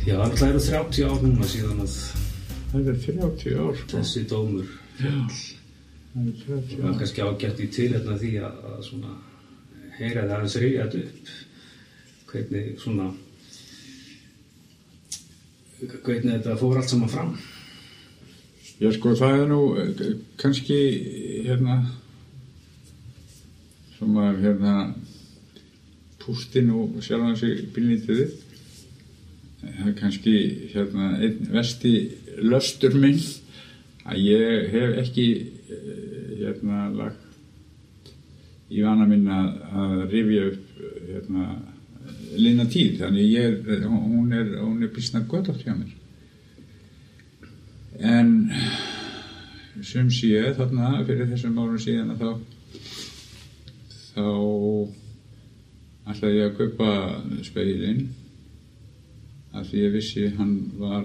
Já, það eru 30 ár núna síðan að Það er 30 ár, sko. þessi dómur Já, það er 30 það var ár. kannski ágætt í tilefni af því að svona heyra það aðeins rifja þetta upp hvernig svona hvernig þetta fór allt saman fram. Já, sko, það er nú kannski, sem að, pústi nú sjálfan sig bílnýttið upp. Það er kannski, einn versti löstur minn að ég hef ekki, lagt í vana minn að rifja upp, liðna tíð. Þannig hún er býsna götótt hjá mér. En sem sé þarna fyrir þessum árum síðan að þá ætlaði ég að kaupa spegilinn af því ég vissi hann var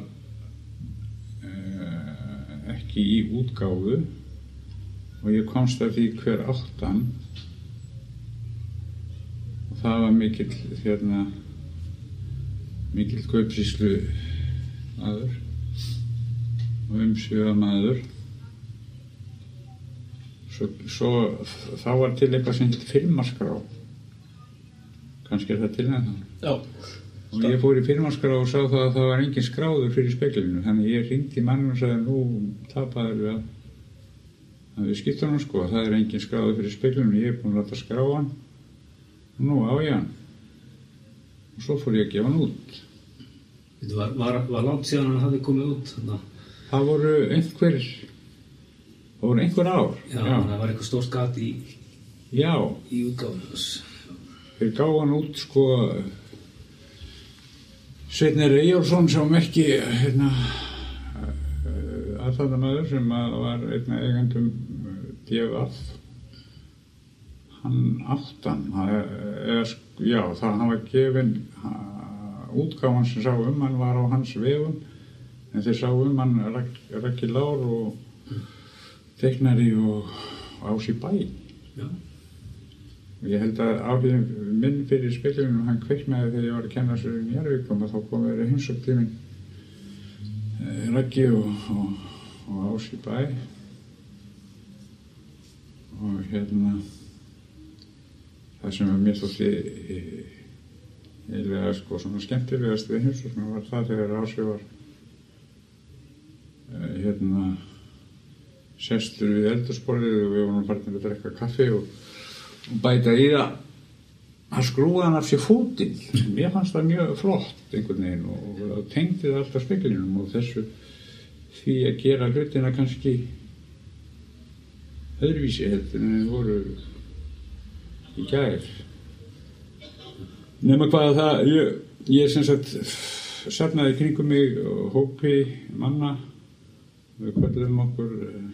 ekki í útgáfu og ég komst að því hver átt hann og það var mikill kaupsýslu maður og umsvifamaður. Svo þá var til eitthvað sem heitir firmaskrá. Kannski er það til það. Já. Og ég fór í firmaskrá og sá það að það var engin skráður fyrir speglinu. Þannig ég hringdi manninn og sagði nú tapaður við að við skiptum hann sko. Það er engin skráður fyrir speglinu. Ég er búinn að láta skrá hann. Og nú á ég hann. Og svo fór ég að gefa hann út. Þetta var langt síðan hann hafði komið út þarna. Það voru einhver ár. Já, það var eitthvað stórt gat í útgáfunum. Þeir gáðu hann út sko Sveinn Eyjólfsson sem ekki aðstandamaður sem var einn af eigendum DFF. Hann átti hann. Hann var gefinn útgáfan sem sá hann var á hans vegum. En þeir sá hann Raggi Lár og teiknari og Ási Bæ. Já. Og ég held að áhrifin minn fyrir speglunum hann kviknaði þegar ég var að kenna sér í Njarðvíkum og þá kom verið heimsókn til minn Raggi og Ási Bæ. Og það sem mér þótti eiginlega sko svona skemmtilegast við heimsóknum var það þegar Ási var sestur við eldhúsborðið og við vorum farin að drekka kaffi og bæta í að skrúa hann af sér fótinn. Mér fannst það mjög flott einhvern veginn og tengdi það alltaf speglinum og þessu því að gera hlutina kannski öðruvísi heldur en þeir voru í gær. Nema hvað það, ég sem sagt safnaði kringum mig hópi manna. Við köllum okkur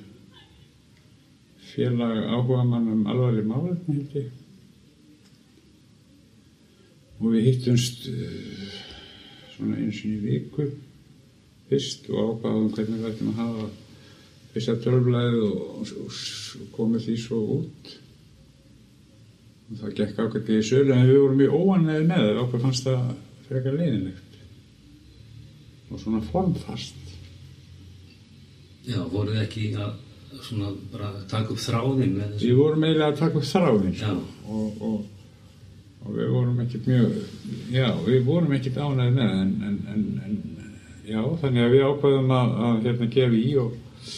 félag áhugamann alvarleg málefni held ég. Og við hittumst svona einu sinni í viku fyrst og ákváðum hvernig við ættum að hafa fyrsta tölvblaðið og komið því svo út. Og það gekk ágætlega í sölu en við vorum mjög óánægðir með það. Okkur fannst það frekar leiðinlegt og svona formfast. Já, voruð þið ekki að svona bara taka upp þráðinn með þessu? Við vorum eiginlega að taka upp þráðinn sko. og við vorum ekkert mjög, við vorum ekkert ánægðir með en þannig að við ákveðum að gefa í og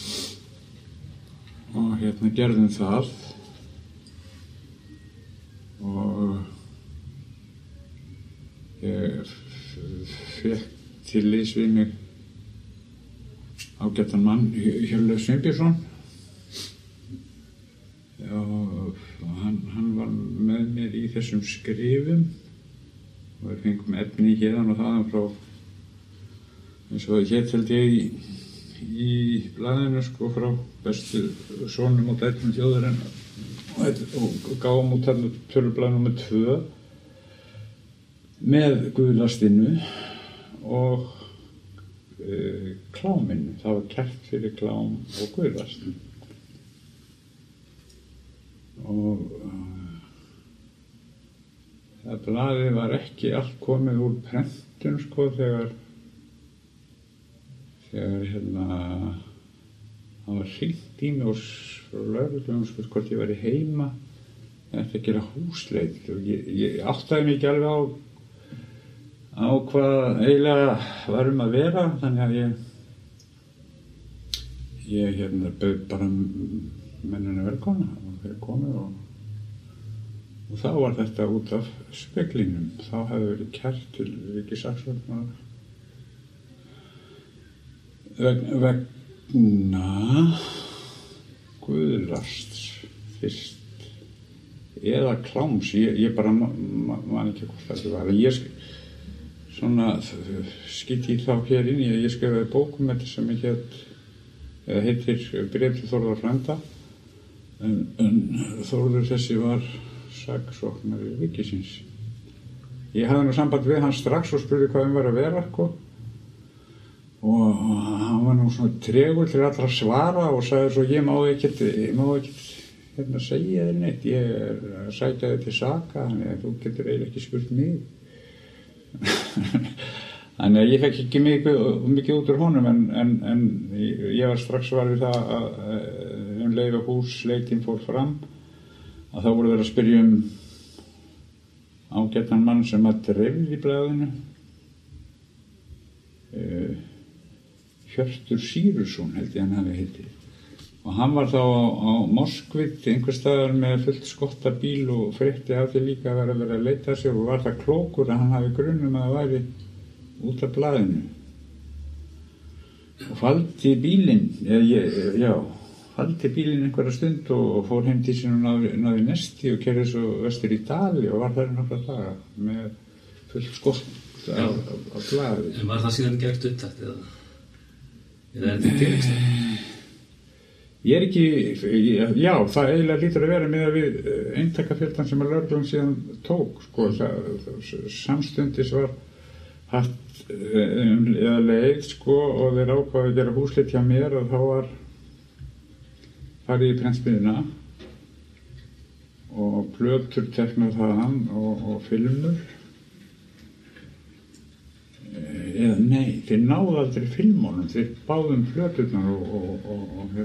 gerðum það og ég fékk til liðs við mig ágættan mann, Hjörleif Sveinbjörnsson. Og hann var með mér í þessum skrifum og við fengum efni hérðan og þaðan frá eins og það hét held ég í blaðinu sko frá bestu sonum og dætrum þjóðarinnar og gáum út þarna tölublaði númer 2 með Guðlastinnu og kláminu. Það var kært fyrir klám og Guðlast. Og það blaðið var ekki allt komið úr prentun sko þegar þegar það var hringt í mig og lögreglunum spurt hvort ég væri heima að gera húsleit og ég áttaði mig ekki alveg á hvað eiginlega var að vera, þannig að ég bauð bara mennina velkomna og þeir komu og þá var þetta út af speglinum. Þá hefði verið kært til ríkissaksóknara vegna guðlasts fyrst eða kláms, ég bara man ekki hvort þetta var. Ég svona skýtti þá hér inn í að ég skrifaði bókum þetta sem heitir Bréf til Þórðar frænda, en Þórður þessi var saksóknari ríkisins. Ég hafði nú samband við hann strax og spurði hvað var að vera og hann var nú svona tregur til allra svara og sagði svo ég má ekkert segja þér neitt, ég að sækja þig til saka, þannig að þú getur eiginlega ekki spurt mig. Þannig að ég fekk ekki mikið út úr honum en ég var strax var við það að leið og húsleitin fór fram að þá voru þeir að spyrja ágætan mann sem að dreifði í blaðinu Hjörtur Sýrusson held ég hann hafi heitið og hann var þá á Moskvit einhvers staðar með fullt skottabíl og frétti af því líka að vera að leita sér og var það klókur að hann hafi grun að það væri út af blaðinu og faldi bílinn einhverja stund og fór heim til sín og náði nesti og keyrði svo vestur í Dali og var þar nokkra daga með fullt skott af blaði. En var það síðan gert upptækt eða er þetta tilvíkst? Ég ekki, já, það eiginlega lítur að vera með við eintakafjöldan sem að lögreglan síðan tók, sko, samstundis var haft eða leið, sko, og þeir ákváðu að gera húsleit hjá mér og þá var farið í prentsmiðjuna og plötur teknað þaðan og filmur. Eða nei, þeir náðu aldrei filmunum, þeir báðum plöturnar og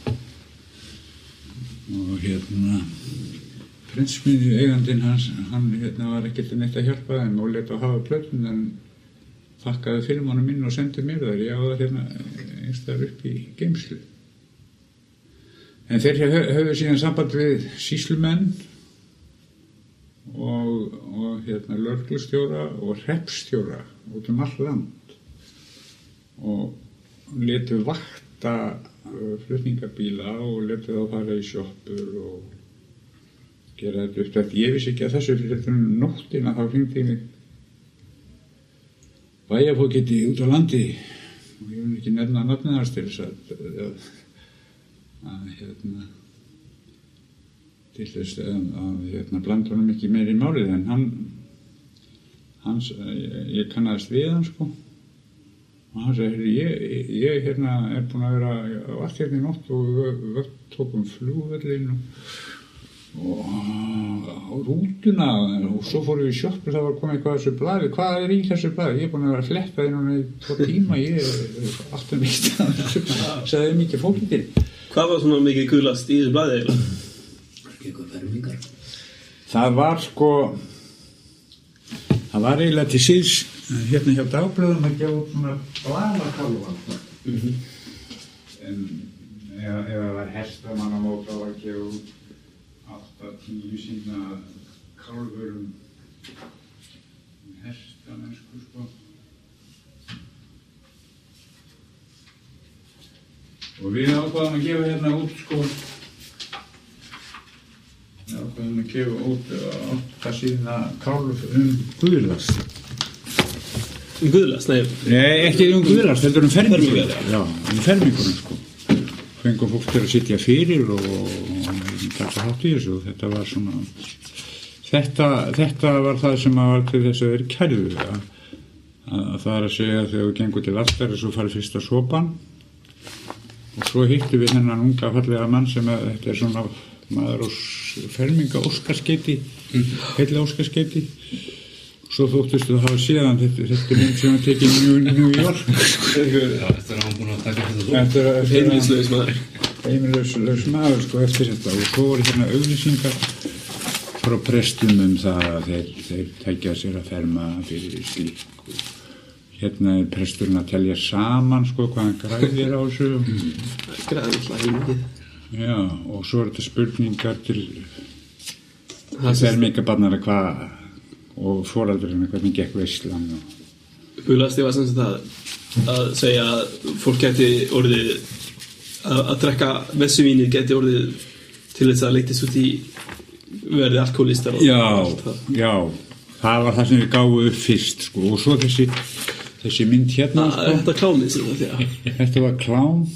prentsmiðju eigandinn hans, hann var ekkert neitt að hjálpa þeim og lét að hafa plötun en þakkaði filmunum inn og sendi mér þær, ég á það einstæðar upp í geymslu. En þeir höfðu síðan samband við sýslumenn og lögreglustjóra og hreppstjóra út all land og létu vakta flutningabíla og létu þá fara í sjoppur og gera þetta upptækt. Ég vissi ekki að þessu fyrir nóttina þá hringdi mig bæjarfógeti út á landi og ég vil ekki nefna nafnið hans til þess til þess að blanda honum ekki meir í málið en ég kannaðist við hann sko og hann sagði ég er búinn að vera á allt í nótt og við tókum flugvöllin og rútuna og svo fórum við í sjoppur, það var komið eitthvað þessu blaði, hvað í þessu blaði? Ég er búinn að vera að fletta inn í 2 tíma, ég alltaf mikið að þessu, sagði mikið fólki til. Hvað var svona mikið gulast í þessu blaði eiginlega? Eitthvað fermingar. Það var sko, það var eiginlega til síðs hérna hjá dagblöðum að gefa út svona blaðakálfa. En ef það var hestamannamót þá var að gefa út 8-10 sína kálfur hestamennsku sko. Og við ákvaðum að gefa hérna út sko, við ákvaðum að gefa út 8 sína kálf guðlast. Guðlast? Nei, ekki guðlast, heldur fermingu. Já, fermingunum sko. Fengum fólk til að sitja fyrir og taka þátt í þessu og þetta var svona, þetta var það sem var til þess að þeir kærðu að það er að segja þegar við gengum til altari svo farið fyrsta sopan og svo hittum við þennan unga fallega mann sem þetta er svona maður og ferminga óskarskeiti heilla óskarskeiti svo þóttustu að hafa séðan þetta mynd sem að tekið New York Eftir að hann búin að taka þetta svo Heimilislaus maður heimilislaus maður sko eftir þetta og svo voru hérna auglýsingar frá prestum það að þeir tækja sér að ferma fyrir slík hérna er presturinn að telja saman sko hvað hann græðir á þessu Græðir alltaf heimilið já og svo er þetta spurningar til fermingabarnara hvað og foreldrina hvernig gekk veislan Guðlasti var sem sagt að segja að fólk geti orðið að drekka messuvínið geti orðið til þess að leiktist út í verði alkoholistar já, það var það sem við gáum upp fyrst sko og svo þessi mynd hérna sko. Þetta klámið sem það þetta var klám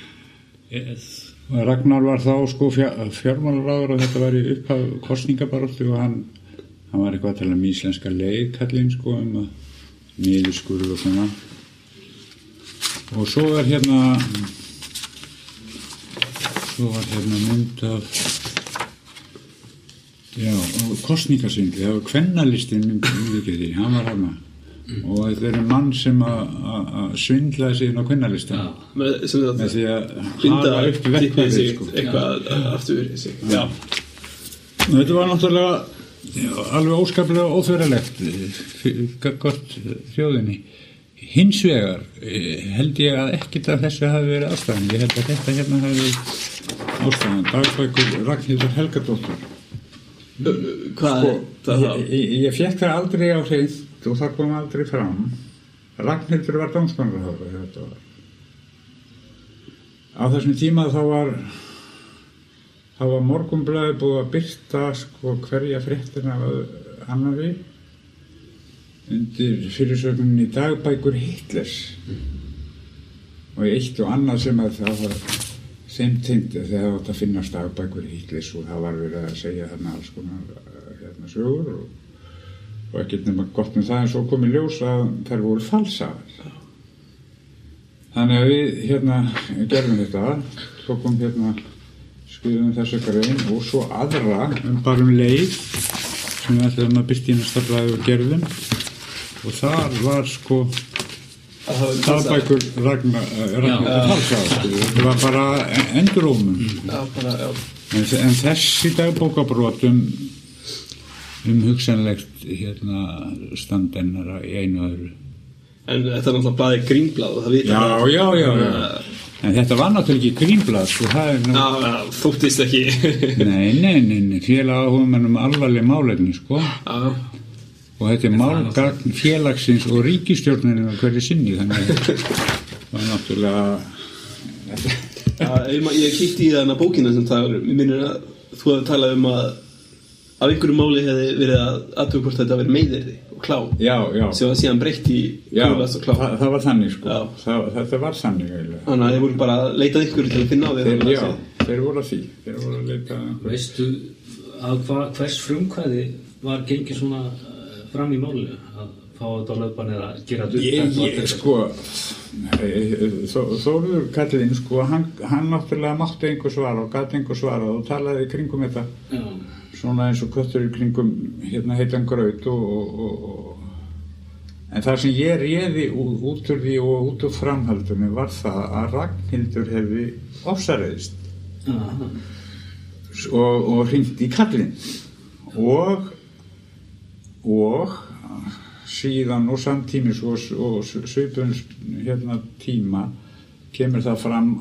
Ragnar var þá sko fjármálaráður og þetta var í upphaf kosningabaráttu og hann var eitthvað að tala íslenska leið kallinn sko að niðurskurð og svona og svo var hérna mynd af já, kosningasvindli það var kvennalistinn myndið því, hann var hana og þetta er mann sem að svindlaði sig inn á kvennalistin með því að binda upp verkfæri sko. Eitthvað aftur í sig já. Þetta var náttúrulega alveg óskaplega óþverjalegt gott þjóðinni hins vegar held ég að ekkert af þessu hafi verið ástæðan ég held að þetta hérna hafi verið ástæðan dagbækur Ragnhildur Helgadóttur hvað sko, ég fékk það aldrei á hreint og það kom aldrei fram Ragnhildur var dómsmálaráðherra þetta var á þessum tíma þá var Morgunblaðið búið að birta sko hverja fréttina af annarri undir fyrirsögninni dagbækur Hitlers og eitt og annað sem að það var þeim tengdi þegar það átt að finnast dagbækur Hitlers og það var verið að segja þarna alls konar sögur og ekkert nema gott með það en svo kom í ljós að þær voru falsaðar þannig að við gerðum þetta svo kom skrifum þessu grein og svo aðra bara leið sem við ætlum að byrja í næsta blaði og gerðum og þar var sko dagbækur Ragnar falsaðar þetta var bara endurómun en þessi dagbókabrotum hugsanlegt standennara í einu öðru en þetta er náttúrulega blaðið Grínblað og það vita já en þetta var náttúrulega ekki Grínblað sko það þóttist ekki nei félagáhugum alvarleg málefni sko og þetta er málgagn félagsins og ríkisstjórnirinn á hverju sinni þannig að það var náttúrulega ég kíkti í þarna bókina sem það mér minnir að þú hefði talað að af einhverju máli hefði verið að athuga hvort þetta verið meiðyrði og klám sem var síðan breytt í Guðlast og klám það var þannig sko þetta var þannig eiginlega þannig að þeir voru bara að leita einhverju til að finna á því þeir voru að því þeir voru að leita veistu að hvers frumkvæði var gengið svona fram í máli að fá þetta á löpan eða gera þetta sko Þórður kallinn sko hann náttúrulega mátti einhver svara og gat einhver svara og talaði kringum þetta svona eins og köttur í kringum heitan graut en það sem ég réði út úr því og út úr framhaldunum var það að Ragnhildur hefði ofsareiðist og hringt í kallinn og síðan og samtímis og svipun tíma kemur það fram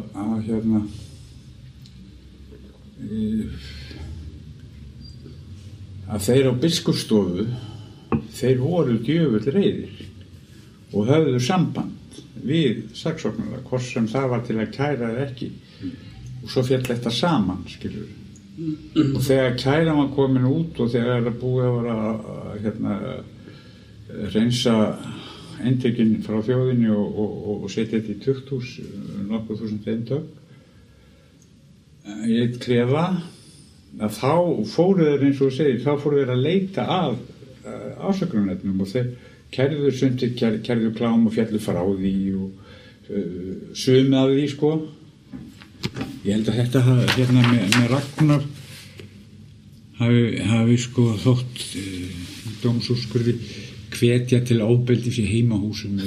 að þeir á biskupsstofu þeir voru djöfull reiðir og höfðu samband við saksóknara hvort sem það var til að kæra eða ekki og svo féll þetta saman skilur og þegar kæran var komin út og þegar það búið að vera reynsa endekinn frá þjóðinni og setja þetta í tukthús nokkuð þúsund eintök í eitt klefa að þá fóru þeir eins og þú segir þá fóru þeir að leita af ásökunarefnum og þeir kærðu sumtir kærðu klám og fjallu frá því og sumi af því sko ég held að þetta með Ragnar hafi sko þótt dómsúrskurði hvetja til ofbeldis í heimahúsum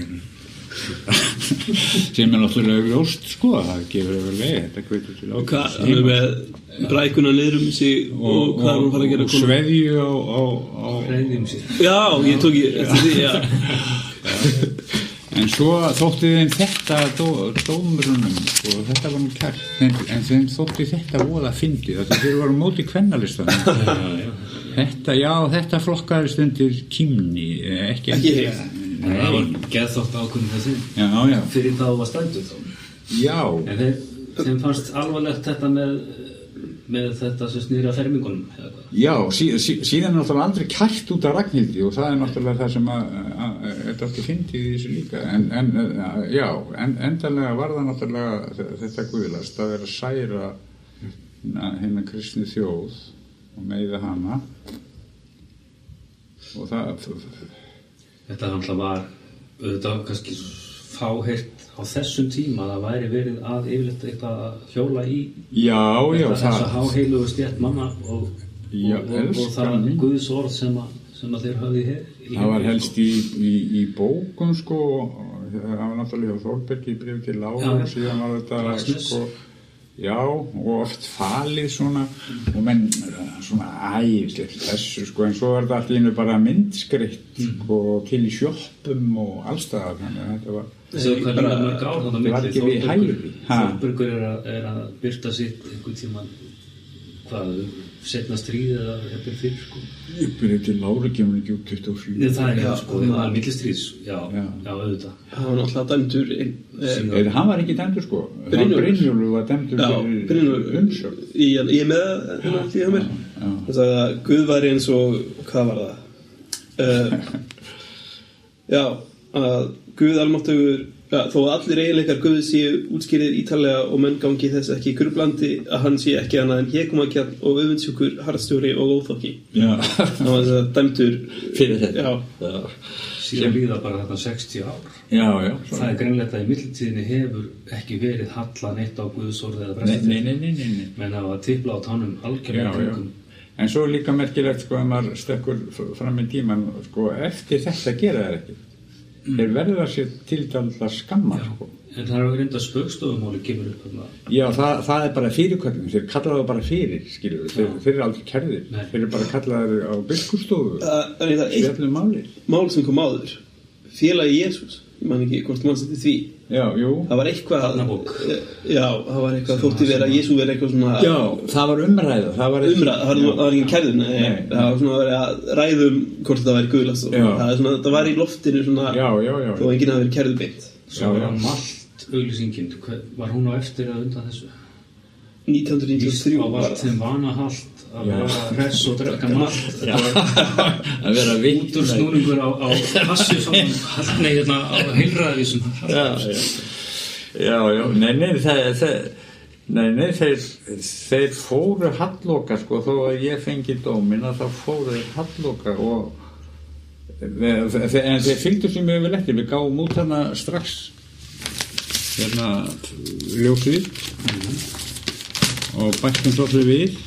sem náttúrulega ljóst sko, það gefur öfurlega þetta hvetja til og hvað, hann með brækuna niður sig og hvað hann fara að gera og sveðju á hreiðjum sig já, ég tók eftir því, já en svo þótti þeim þetta dómurunum sko, þetta var nú kært en þeim þótti þetta voða fyndið þetta þeir voru móti kvennalistanum þetta flokkaðist undir kímni ekki það var geðþótt ákvörðun þessi já. fyrir það var stændur þá já en þeim fannst alvarlegt þetta með þetta sem snýr að fermingunum já, síðan er náttúrulega aldrei kært út af Ragnhildi og það er náttúrulega það sem þetta alltaf fyndið í þessu líka en endanlega var það náttúrulega þetta guðlast að vera að særa hérna kristni þjóð og meiða hana og það þetta náttúrulega var auðvitað kannski fáheyrt á þessum tíma að það væri verið að yfirleitt eitthvað að hjóla í þessa háheilugu stétt manna og það Guðs orð sem að þeir höfðu það var helst í bókum sko það var náttúrulega Þórbergi í bréfi til Láru og síðan var þetta sko já og oft falið svona og menn svona þessu sko en svo var þetta allt í einu bara myndskreitt sko til í sjoppum og allstaðar þannig að þetta var það var ekki við hæfi Þórbergur er að byrta sitt einhvern tímann hvað, setna stríð eða þetta fyrir sko ég byrja til Láru kemur ekki út 24 það er sko, það var millistríðs já, auðvitað það var náttúrulega dæmdur hann var ekki dæmdur sko Brynjólfur var dæmdur fyrir umsögn ég er með því hjá mér það sagði að Guð væri eins og hvað var það já, að Guð almáttugur þó að allir eiginleikar Guð séu útskýrðir ítarlega og menn gangi þess ekki grublandi að hann sé ekki annað en hégómakjarn og öfundsjúkur harðstjóri og óþokki það var þess að dæmdur fyrir þetta já. Síðan líða bara þetta 60 ár já, það er greinlegt að í millitíðinni hefur ekki verið halla neitt á Guðsorði eða nei menn að tipla á tánum algjörlega en svo líka merkilegt sko að maður stekkur fram í tíman sko eftir þetta gera það ekki þeir verða sér til dálítið skammar sko. en það er reynda spaugstofumáli kemur upp já það er bara fyrirkvæmum þeir kallaðu bara fyrir skilur þeir eru aldrei kærðir þeir eru bara kallaður á biskupsstofu eitt mál sem kom áður félagi Jesús ég man ekki hvort mann setti því það var eitthvað það var eitthvað þótti vera að Jesú vera eitthvað svona já, það var umræða það var ekki kærður það var svona að vera að ræðum hvort það væri guðlast það var í loftinu svona þó enginn hafi verið kærður beint svo var malt auglýsingin var hún á eftir eða undan þessu 1993 á vart þeim vanahalt að vera hress og drekka malt að vera út úr snúningur á passu nei hérna á heilræðisum nei þeir fóru halloka sko þó að ég fengi dómin að það fóru þeir halloka og en þeir fylgdu sem við lettir við gáum út hana strax hérna ljósið og bættum svolítið við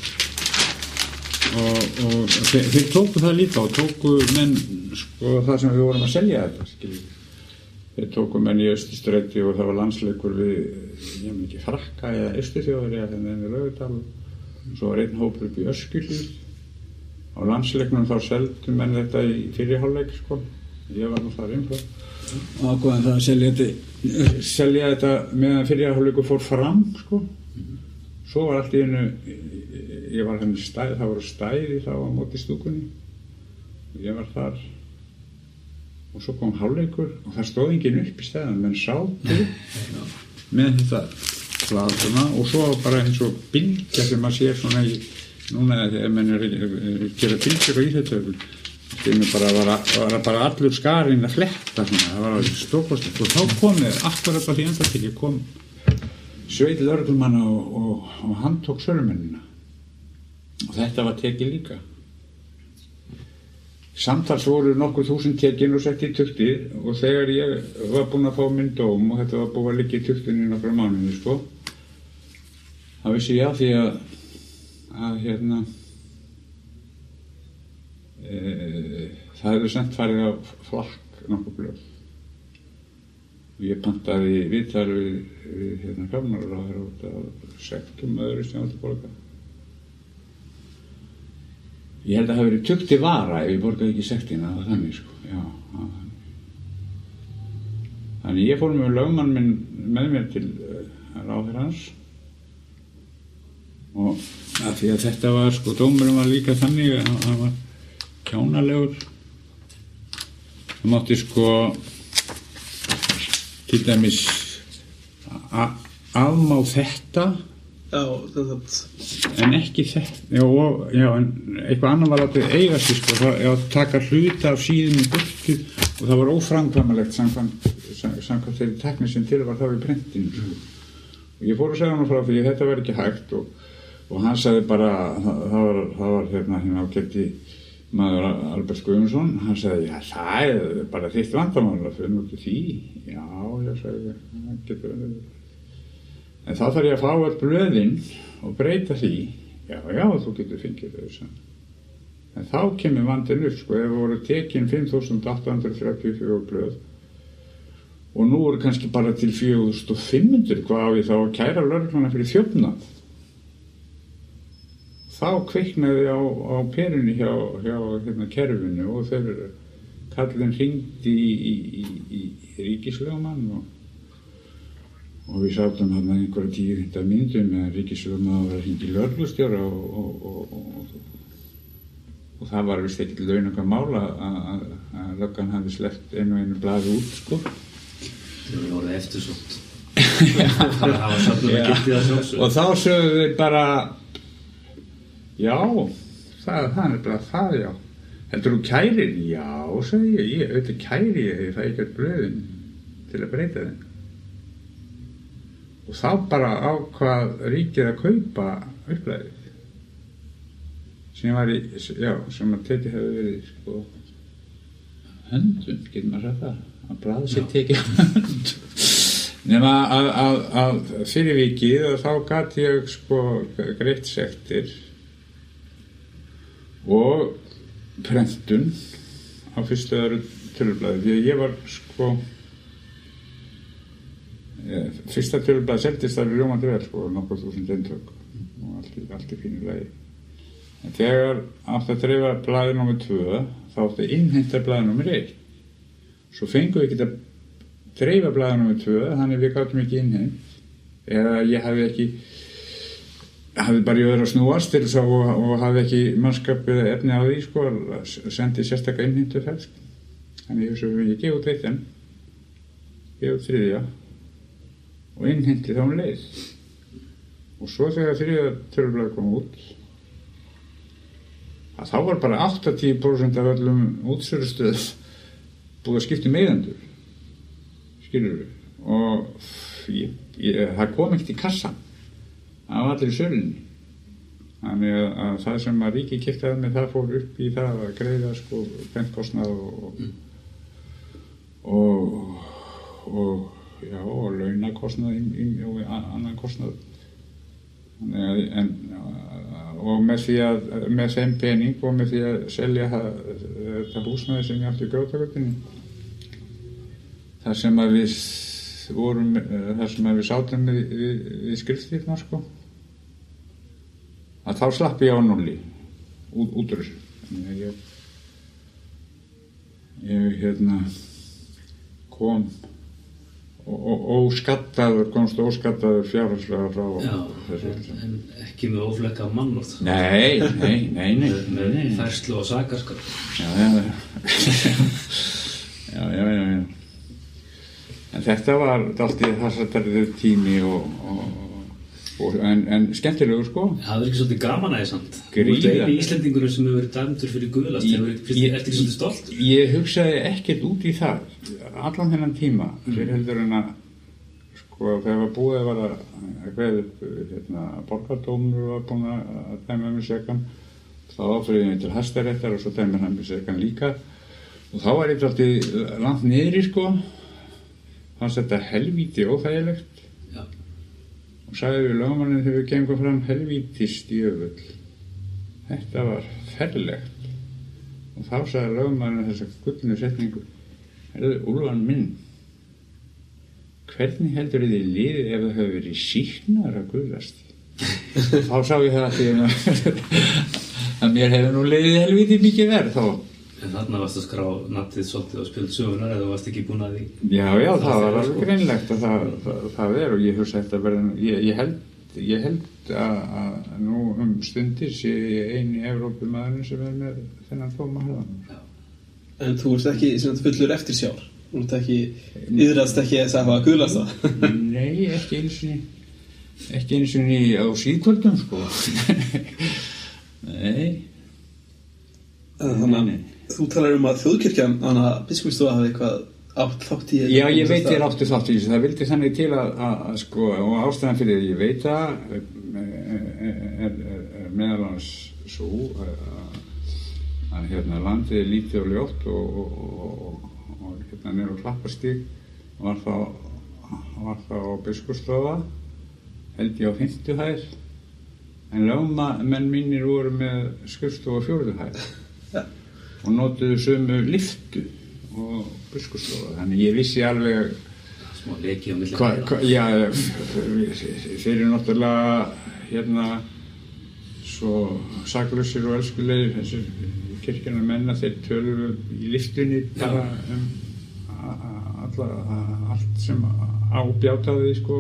og þeir tóku það líka og tóku menn sko það sem við vorum að selja þetta skilur. Þeir tóku menn í Austurstræti og það var landsleikur við ég veit ekki Frakka eða Austurþjóðverja þannig við Laugardal svo var einn hópur upp í Öskjuhlíð á landsleiknum þá seldu menn þetta í fyrri hálfleik sko ég var nú þar innflá ákvaðan það að selja þetta meðan fyrri hálfleikur fór fram sko svo var allt í einu ég var henni stæð, það voru stæði þá á móti stúkunni ég var þar og svo kom hálfleikur og það stóð enginn upp í stæðan menn sátu með þetta platuna og svo bara eins og bylgja sem maður sér svona í núna þegar menn er gera bylgjur á íþjóðtöfum það var bara allur skarinn að fletta svona, það var alveg stórkostlegt og þá komið akkurat á því enda til ég kom sveit lögreglumanna og hann tók sölumennina og þetta var tekið líka samtals voru nokkur þúsund tekin og sett í tuktið og þegar ég var búinn að fá minn dóm og þetta var búið að liggja í tuktinni í nokkra mánuði sko þá vissi ég af því að hérna það hefur sent farið á flakk nokkuð blöð og ég pantaði viðtal við fjármálaráðherra út af sektum öðru sem átti að borga. Ég held að það hafi verið tugt til vara ef ég borgaði ekki sektina, það var þannig sko. Já, það var þannig. Þannig ég fór með lögmann minn með mér til ráðherrans og að því að þetta var sko, dómurinn var líka þannig að hann var kjánalegur. Það mátti sko til dæmis afmá þetta en ekki þetta já, en eitthvað annar var að eiga sig sko, að taka hluta af síðunni burtu og það var óframkvæmanlegt samkvæmt þeirri tækni sem til var þá í prentinu og ég fór að segja hann frá því að þetta var ekki hægt og hann sagði bara það var hérna ágætti maður Albert Guðmundsson, hann sagði já það er bara þitt vandamál að fyrir út í því já, ég sagði það getur en þá þarf ég að fá all blöðin og breyta því já, þú getur fengið þau en þá kemur vandinn upp sko, ef voru tekin 5.834 blöð og nú eru kannski bara til 4.500 hvað á ég þá að kæra lögregluna fyrir þjófnað þá kviknaði á perunni hjá hérna, kerfinu og þeir kallinn hringdi í ríkislögmann og við sátum hann einhverja 10-15 mínútur með ríkislögmann að hringdi lögreglustjóra og það var vist ekkert launaka mála að löggan hafði sleppt einu blaði út sko. Það var orðið eftirsótt það var sannum að gildi það sjálfsög og þá sögðu þeir bara já, það er bara það já heldur þú kærir? Já, sagði ég auðvitað kæri ég það ekki blöðin til að breyta þeim og þá bara ákvað ríkið að kaupa upplæðið sem var sem að tekið hefði verið sko höndun, getur maður sagt það að blaða sér tekið höndun nema að fyrir vikið og þá gat ég sko greitt sektir og prentun á fyrstu öðru tölublaði því að ég var sko fyrsta tölublaði seldist það rjómandi vel sko nokkur þúsund eintök og allt í fínu lagi en þegar átti að dreifa blaði nr. 2 þá átti að innheimta blaði nr. 1 svo fengum við ekki að dreifa blaði nr. 2 þannig við gátum ekki innheimt eða ég hafði bara í öðru að snúast til þess og hafði ekki mannskap eða efni á því sko sendi sérstaka innheimtu ferð þannig ég hugsa ég gefa út eitt en gefa út þriðja og innheimti þá leið og svo þegar þriðja tölublaði kom út að þá var bara 80% af öllum útsölustöð búið að skipta eigendur skilur við og það kom ekkert í kassan það var allir í sölunni þannig að það sem að ríki keypti með það fór upp í það að greiða sko pentkostnað og launakostnað og annan kostnað og með því að með þeim pening og með því að selja þetta húsnæði sem ég átti í Grjótagötunni þar sem að við vorum þar sem að við sátum við skrifstífna sko að þá slapp ég á núlli út úr þessu ég kom komst óskattaður fjárhagslega frá þessu en ekki með óflekka mannúð nei með færslu og sakarskap já en þetta var dálítið hasardarður tími en skemmtilegur sko það er ekki svolítið gaman aðeins samt þú ert eini Íslendingur sem hefur verið dæmdur fyrir guðlast ertu ekki svolítið stolt? Ég hugsaði ekkert út í það allan þennan tíma fyrir heldur en að sko þegar var búið að kveða upp borgardómur var búin að dæma mig sekan þá áfriði ég til Hæstaréttar og svo dæmir hann mig sekan líka og þá var ég dálítið langt niðri sko fannst þetta helvíti óþægilegt og sagði við lögmanninn þegar við gengum fram helvíti stjöfull þetta var ferlegt og þá sagði lögmaðurinn þessa gullnu setningu: heyrðu, Úlfar minn, hvernig heldur þið liðið ef það hefur verið sýknar að guðlasti? Þá sá ég það að mér hefur nú liðið helviti mikið verð þá. En þarna varst að skrá nattið svolítið og spilað sögunar eða varst ekki búin að því? Já, það var alveg greinlegt að það og ég hugsa þetta verið, ég held að nú stundir sé ég eini Evrópumaðurinn sem með þennan tóma harðan. En þú ert ekki fullur eftir sjár? Þú ert ekki, yðrast ekki að hafa guðlast það? Nei, ekki eins og á síðkvöldum, sko. Nei. Þannig að þú talar að þjóðkirkjan, þannig að biskupsstofa hafi eitthvað átt þátt í... Já, ég veit þér áttu þátt í þessu. Það vildi þannig til að sko, og ástæðan fyrir ég veit að meðal annars svo að landið er lítið og ljótt og nýr á Klapparstíg var þá á biskupsstofa, held ég á 50 hæð, en lögmenn mínir voru með skrifstofu á 4. hæð og notuðu sömu lyftu og biskupsstofa, þannig ég vissi alveg smá leki á milli. Já, þeir eru náttúrulega svo saklausir og elskulegir þessir kirkjunnar menna, þeir töluðu í lyftunni bara allt sem ábjátaði, sko.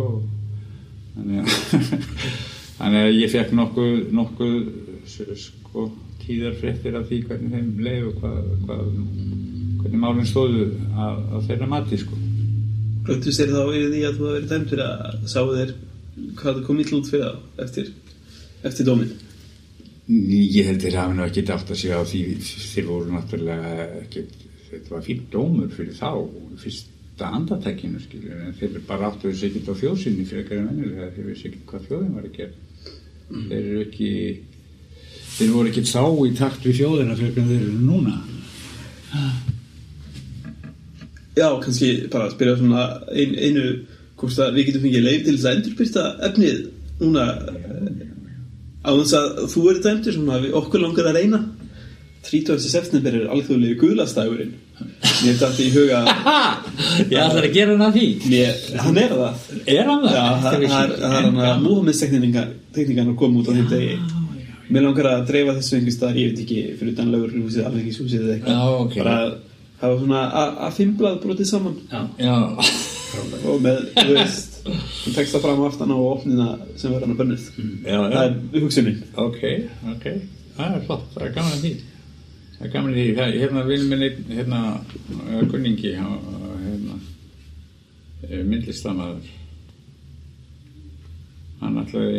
Þannig að ég fekk nokkuð sko, tíðarfréttir af því hvernig þeim leið og hvernig málin stóðu að þeirra mati, sko. Glöttu sér þá yfir því að þú hafi verið dæmdur að sáu þeir hvað það kom illa út fyrir þá eftir dóminn? Ég held þeir hafi nú ekki átt að segja á því, þeir voru náttúrulega ekki, þetta var fínn dómur fyrir þá, fyrsta andartækinu, skilur, en þeir bara áttu þessi ekkert á þjóðsynni fyrir að gera venjulega, þeir vissi ekki hvað þjóðin var að gera. Þeir voru ekki þá í takt við þjóðina fyrir að þeir eru núna. Já, kannski bara að spyrja svona einu hvort að við getum fengið leyfi til þess að endurbirta efnið núna á þess að þú verið dæmdur, svona að okkur langar að reyna. 30. september er alþjóðlegi guðlastagurinn. Mér dætti í huga Ég ætlar að gera hann að því. Hann er það. Er hann það? Já, það er hann að Múhameðstekningarnar kom út á þeim degi. Mér langar að dreifa þessu einhvers staðar, ég veit ekki, fyrir utan lögreglustið, alþingishúsið eða eitthvað. Já, ok. Bara það var svona að fimmblað brotið saman. Já. Og með, þú veist, hún tekst það fram á aftan á opnina sem var hann að bönnuð. Já. Það er hugsunin. Ok. Það er flott, það er gaman að því. Hérna vinur minn kunningi, myndlistamaður. Hann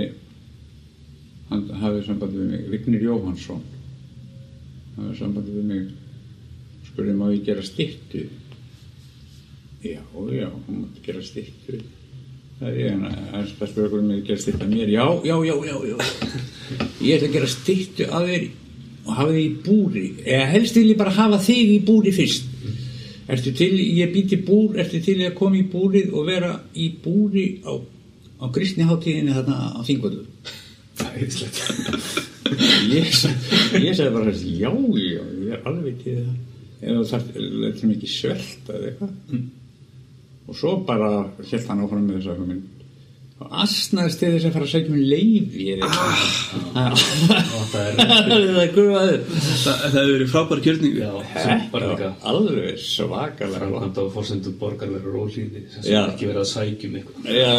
hafði samband við mig, Vignir Jóhannsson. Hann hafði samband við mig, spurði má ég gera styttu? Já, hún mátti gera styttu. Það spurði mig að gera styttu að mér. Já. Ég ætla að gera styttu að þér og hafa þig í búri. Helst vil ég bara hafa þig í búri fyrst. Ertu til, ég býti búr, ertu til að koma í búrið og vera í búri á kristniháttíðinni þarna á Þingvöllum? Það er slett. Ég sagði bara þessi, já, ég er alveg til það. Eða það er mikið svelt eða eitthvað. Og svo bara hélt hann áfram með þessa hugmynd. Og asnaðist til þess að fara að segja mér leyfi Það hefur verið frábær kjörning. Alveg svakalega framkvæmd á forsendum borgarlegur og ólíði sem ekki verið að sækjum eitthvað.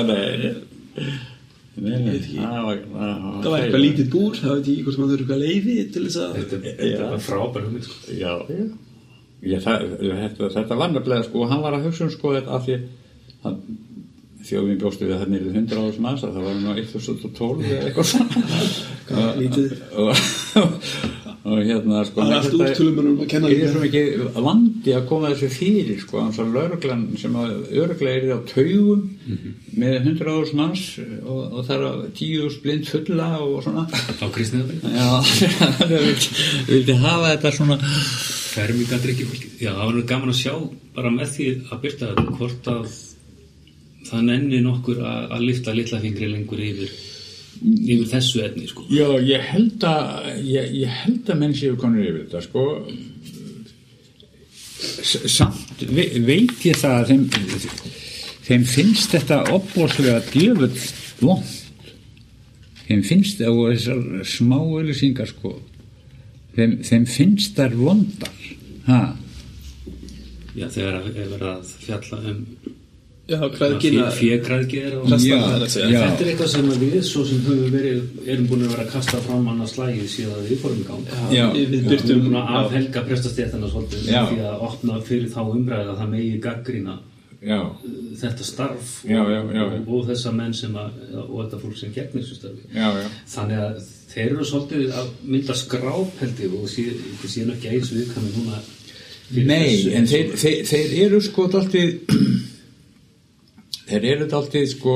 Það var eitthvað lítið búr, það veit ég hvort maður þurfi eitthvað leyfi til þess að þetta var frábær hugmynd, sko. Þetta var nefnilega, sko, hann var að hugsa sko þetta af því þjóðin bjóstu við að það nýrði 100 manns að það var nú 1012 eða eitthvað lítið og sko það er allt úrtölumunum að kenna því það er svo mikið vandi að koma þessu fyrir, sko, þannig að lögreglan sem að örugglega er á taugum með 100 manns og það er 10.000 blind fulla og svona á kristniðabri. Já, það vildi hafa þetta svona fermingadrykki fólki. Já, það var nú gaman að sjá bara með því að byrta þetta hvort að það nenni nokkur að lyfta litla fingri lengur yfir þessu efni, sko. Já, ég held að menn séu konur yfir þetta, sko. samt veit ég það að þeim finnst þetta ofboðslega djöfull vont. Þeim finnst það, og þessar smá auglýsingar sko, þeim finnst þær vondar. Já, þegar að fjalla fégræðgina og þetta eitthvað sem við svo sem erum búin að vera að kasta fram annað slægið síðan við fórum í gang. Við byrjum búin að afhelga prestastéttina svolítið því að opna fyrir þá umræðu að það megi gagnrýna þetta starf og þessa menn sem og þetta fólk sem gegnir þessu starfi. Þannig að þeir eru svolítið að mynda skráp og síðan ekki eins viðkvæmur núna. Nei, en þeir eru sko dálítið sko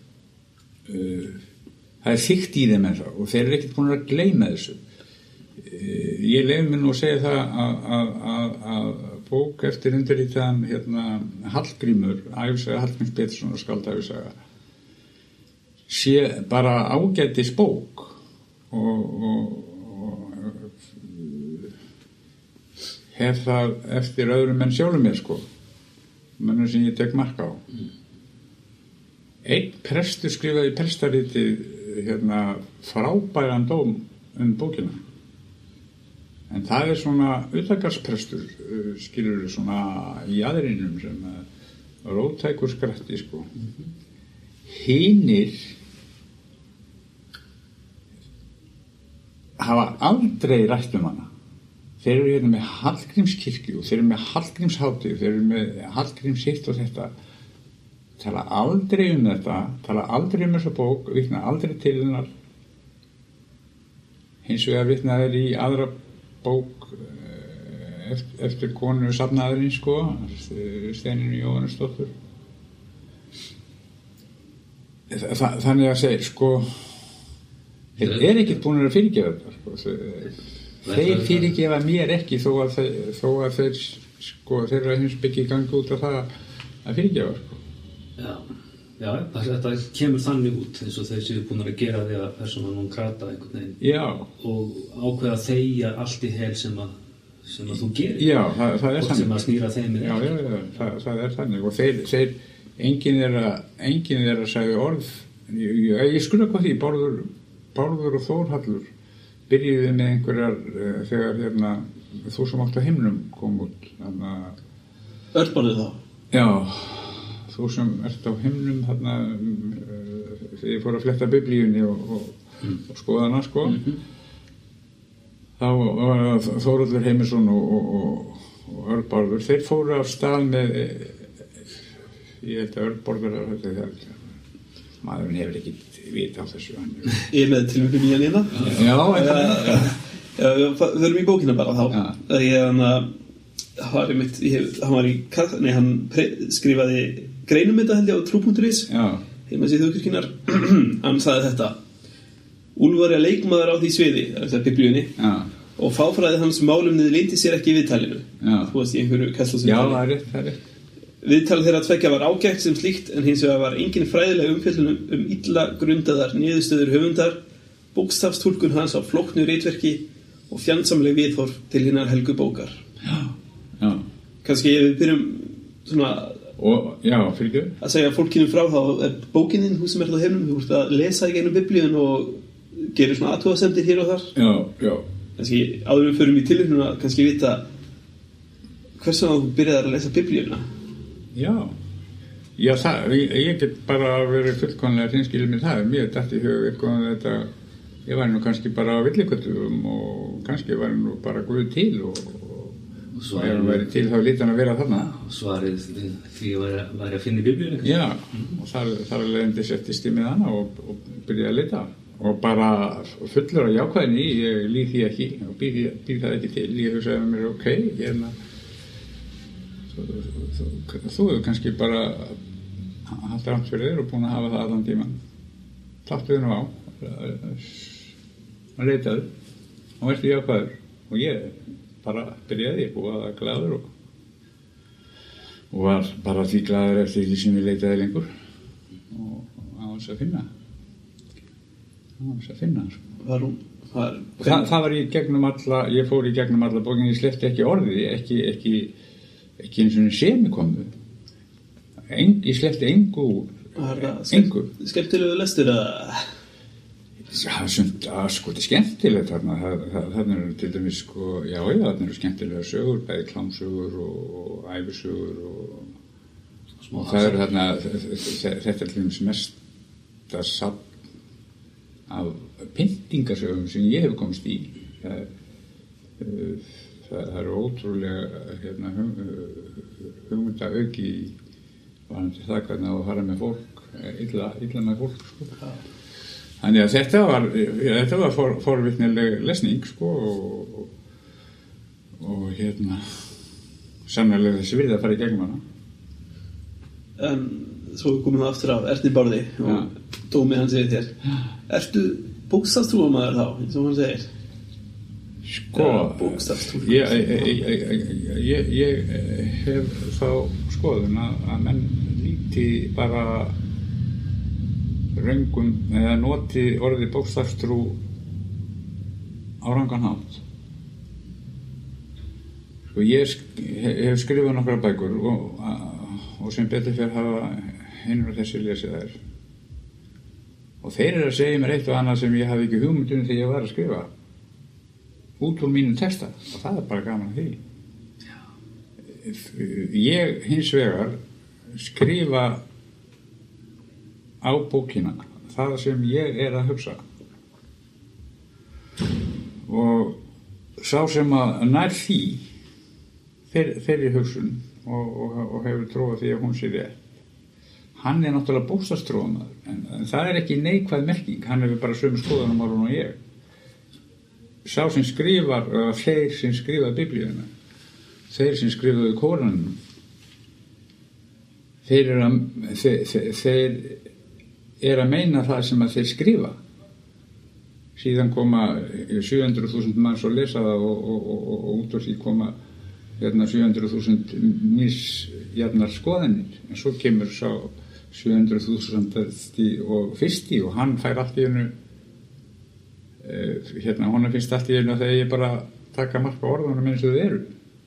það þykkt í þeim ennþá og þeir eru ekkert búin að gleyma þessu. Ég leyfi mér nú að segja það að bók eftir undirritaðan Hallgrímur, ævisaga Hallgríms Péturssonar, skáldævisaga, sé bara ágætis bók og hef það eftir öðrum en sjálfum mér sko, mennum sem ég tek mark á. Einn prestur skrifaði í prestaritið frábæran dóm bókina. En það svona utakarsprestur, skilur svona í aðrinum sem róttækur skratti sko. Hinir hafa aldrei rætt hana. Þeir eru með Hallgrímskirkju og þeir eru með Hallgrímshátíð, þeir eru með Hallgrímshitt og þetta. Tala aldrei þetta, tala aldrei þessa bók, vitna aldrei til hennar. Hins vegar vitna þeir í aðra bók eftir konu safnaðurinn sko, Steinunni Jóhannesdóttur. Þannig að segja sko, þeir eru ekkert búin að fyrirgefa þetta sko. Þeir fyrirgefa mér ekki þó að þeir sko, þeirra heimsbyggi gangi út af það að fyrirgefa sko. Já, þetta kemur þannig út eins og þeir séu búin að gera því að persóna non grata einhvern veginn. Já. Og ákveða þegja allt í hel sem að þú gerir. Já, það er þannig. Og sem að snýra þeim í það er þannig. Og þeir enginn þeirra sagði orð. Ég skula hvað því, Bárður og Þórhallur byrjuði með einhverjar þegar þú sem átt á himnum kom út. Örnbarnið þá? Já. Þú sem ert á himnum þarna þegar ég fór að fletta biblíunni og skoða hana sko þá var Þórhallur Heimisson og Örnbárður, þeir fóru af stað með ég held að Örnbárður maðurinn hefur ekki vita á þessu. Ég er með tilvíkjum í hann hérna. Já, við erum í bókina bara þá hann skrifaði greinum þetta held ég á trú.is heimasíðu þjóðkirkjunnar. Hann sagði þetta: Úlfar er leikmaður á því sviði, þetta biblíunni, og fáfræði hans málumnið leyndi sér ekki í viðtalinu. Þú veist, í einhverju kastlasum. Já, það er rétt. Viðtal þeirra tveggja var ágætt sem slíkt, en hins vegar var engin fræðileg umfjöllun illa grundaðar niðurstöður höfundar, bókstafstúlkun hans á flóknu ritverki og fjandsamleg viðhorf til hinnar helgu bókar. Já. Kannski ef við byrjum svona að segja fólkinu frá, þá er bókininn, þú sem er á heimnum, þú ert að lesa í gegnum biblíun og gerir svona athugasemdir hér og þar. Já. Kannski áður við förum í tilvíknuna, kannski vita hversu að þú byrjaðir að lesa biblíuna. Já, ég get bara verið fullkomlega hreinskilið með það. Mér datt í hug eitthvað þetta, ég var nú kannski bara á villiköttum og kannski var nú bara Guð til og ef hann væri til þá lítið hann að vera þarna. Svarið því væri að finna í biblíunni. Já, og þar leiðandi settist ég með hana og byrjaði að leita og bara fullur af jákvæðinni, ég líð því ekki og býð það ekki til. Ég hugsaði með mér, ok, þú hefur kannski bara haft rangt fyrir þér og búin að hafa það allan tíman. Tattu þið nú á að leitaðu og verði jákvæður og ég bara byrjaði, ég búið að það glaður og var bara því glaður eftir því sem ég leitaði lengur og á þess að finna sko. Það var í gegnum alla, ég fór í gegnum alla bókin, ég sleppti ekki orði, ekki ekki eins og semikomu ég sleppti engu skemmtilegu lestur að það sko, þetta skemmtilegt þarna eru til dæmis sko, þarna eru skemmtilega sögur, bæði klámsögur og ævisögur og það eru þarna þetta til dæmis mesta safn af pyntingasögum sem ég hef komist í það eru ótrúlega hugmynda auki varandi það hvernig að fara með fólk illa með fólk sko. Þannig að þetta var forvitnileg lesning sko og sannarlega þessi virði að fara í gegnum hana. En svo komum við aftur af Erni Bárði og dómi hann segir þér. Ertu bókstafstrúarmaður þá, eins og hann segir? Sko, ég hef þá skoðun að menn líti bara röngum eða noti orðið bókstafstrú á rangan hátt. Sko ég hef skrifað nokkrar bækur og sem betur fyrir hafa hinur þessi lesið þær. Og þeir eru að segja mér eitt og annað sem ég hafði ekki hugmyndum þegar ég var að skrifa út úr mínum texta og það bara gaman að því. Ég hins vegar skrifa á bókina það sem ég að hugsa og sá sem að nær því þeirri hugsun og hefur trúið því að hún sé rétt hann náttúrulega bókstafstrúarmaður en það ekki neikvæð merking hann hefur bara sömu skoðanum og ég sá sem skrifar þeir sem skrifa biblíuna þeir sem skrifaðu Kóranum þeir að meina það sem að þeir skrifa síðan koma 700.000 manns og lesa það og út úr því koma 700.000 misjafnar skoðanir en svo kemur sá 700.000 og fyrsti og hann fær allt í hennu honum finnst allt í hennu að þegar ég bara taka mark á orðunum eins og þau eru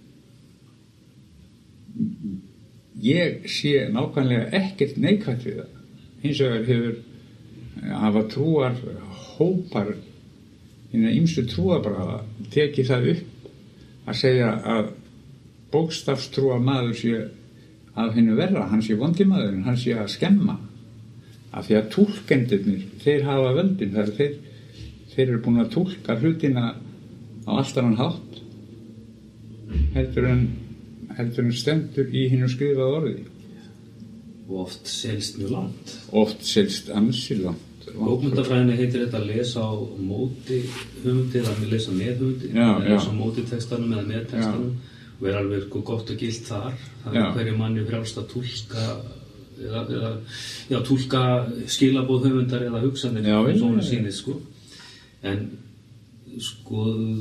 ég sé nákvæmlega ekkert neikvætt við það hins vegar hafa trúar hópar ýmsu trúarbragða tekið það upp að segja að bókstafstrúarmaður sé af hennu verra, hann sé vondimaðurinn, hann sé að skemma af því að túlkendurnir, þeir hafa völdin þeir eru búin að túlka hlutina á allt annan hátt heldur en stendur í hinnu skrifað orði og oft selst mjög langt oft selst ansi langt bókmyndafræðinni heitir þetta að lesa á móti hugmyndi eða að lesa með hugmyndi eða lesa á móti textanum eða með textanum og alveg gott og gilt þar það hverju manni frjálst að túlka eða túlka skilaboð hugmyndar eða hugsanir eins og hún sýnir sko en sko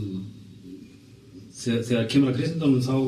þegar kemur að kristindómnum þá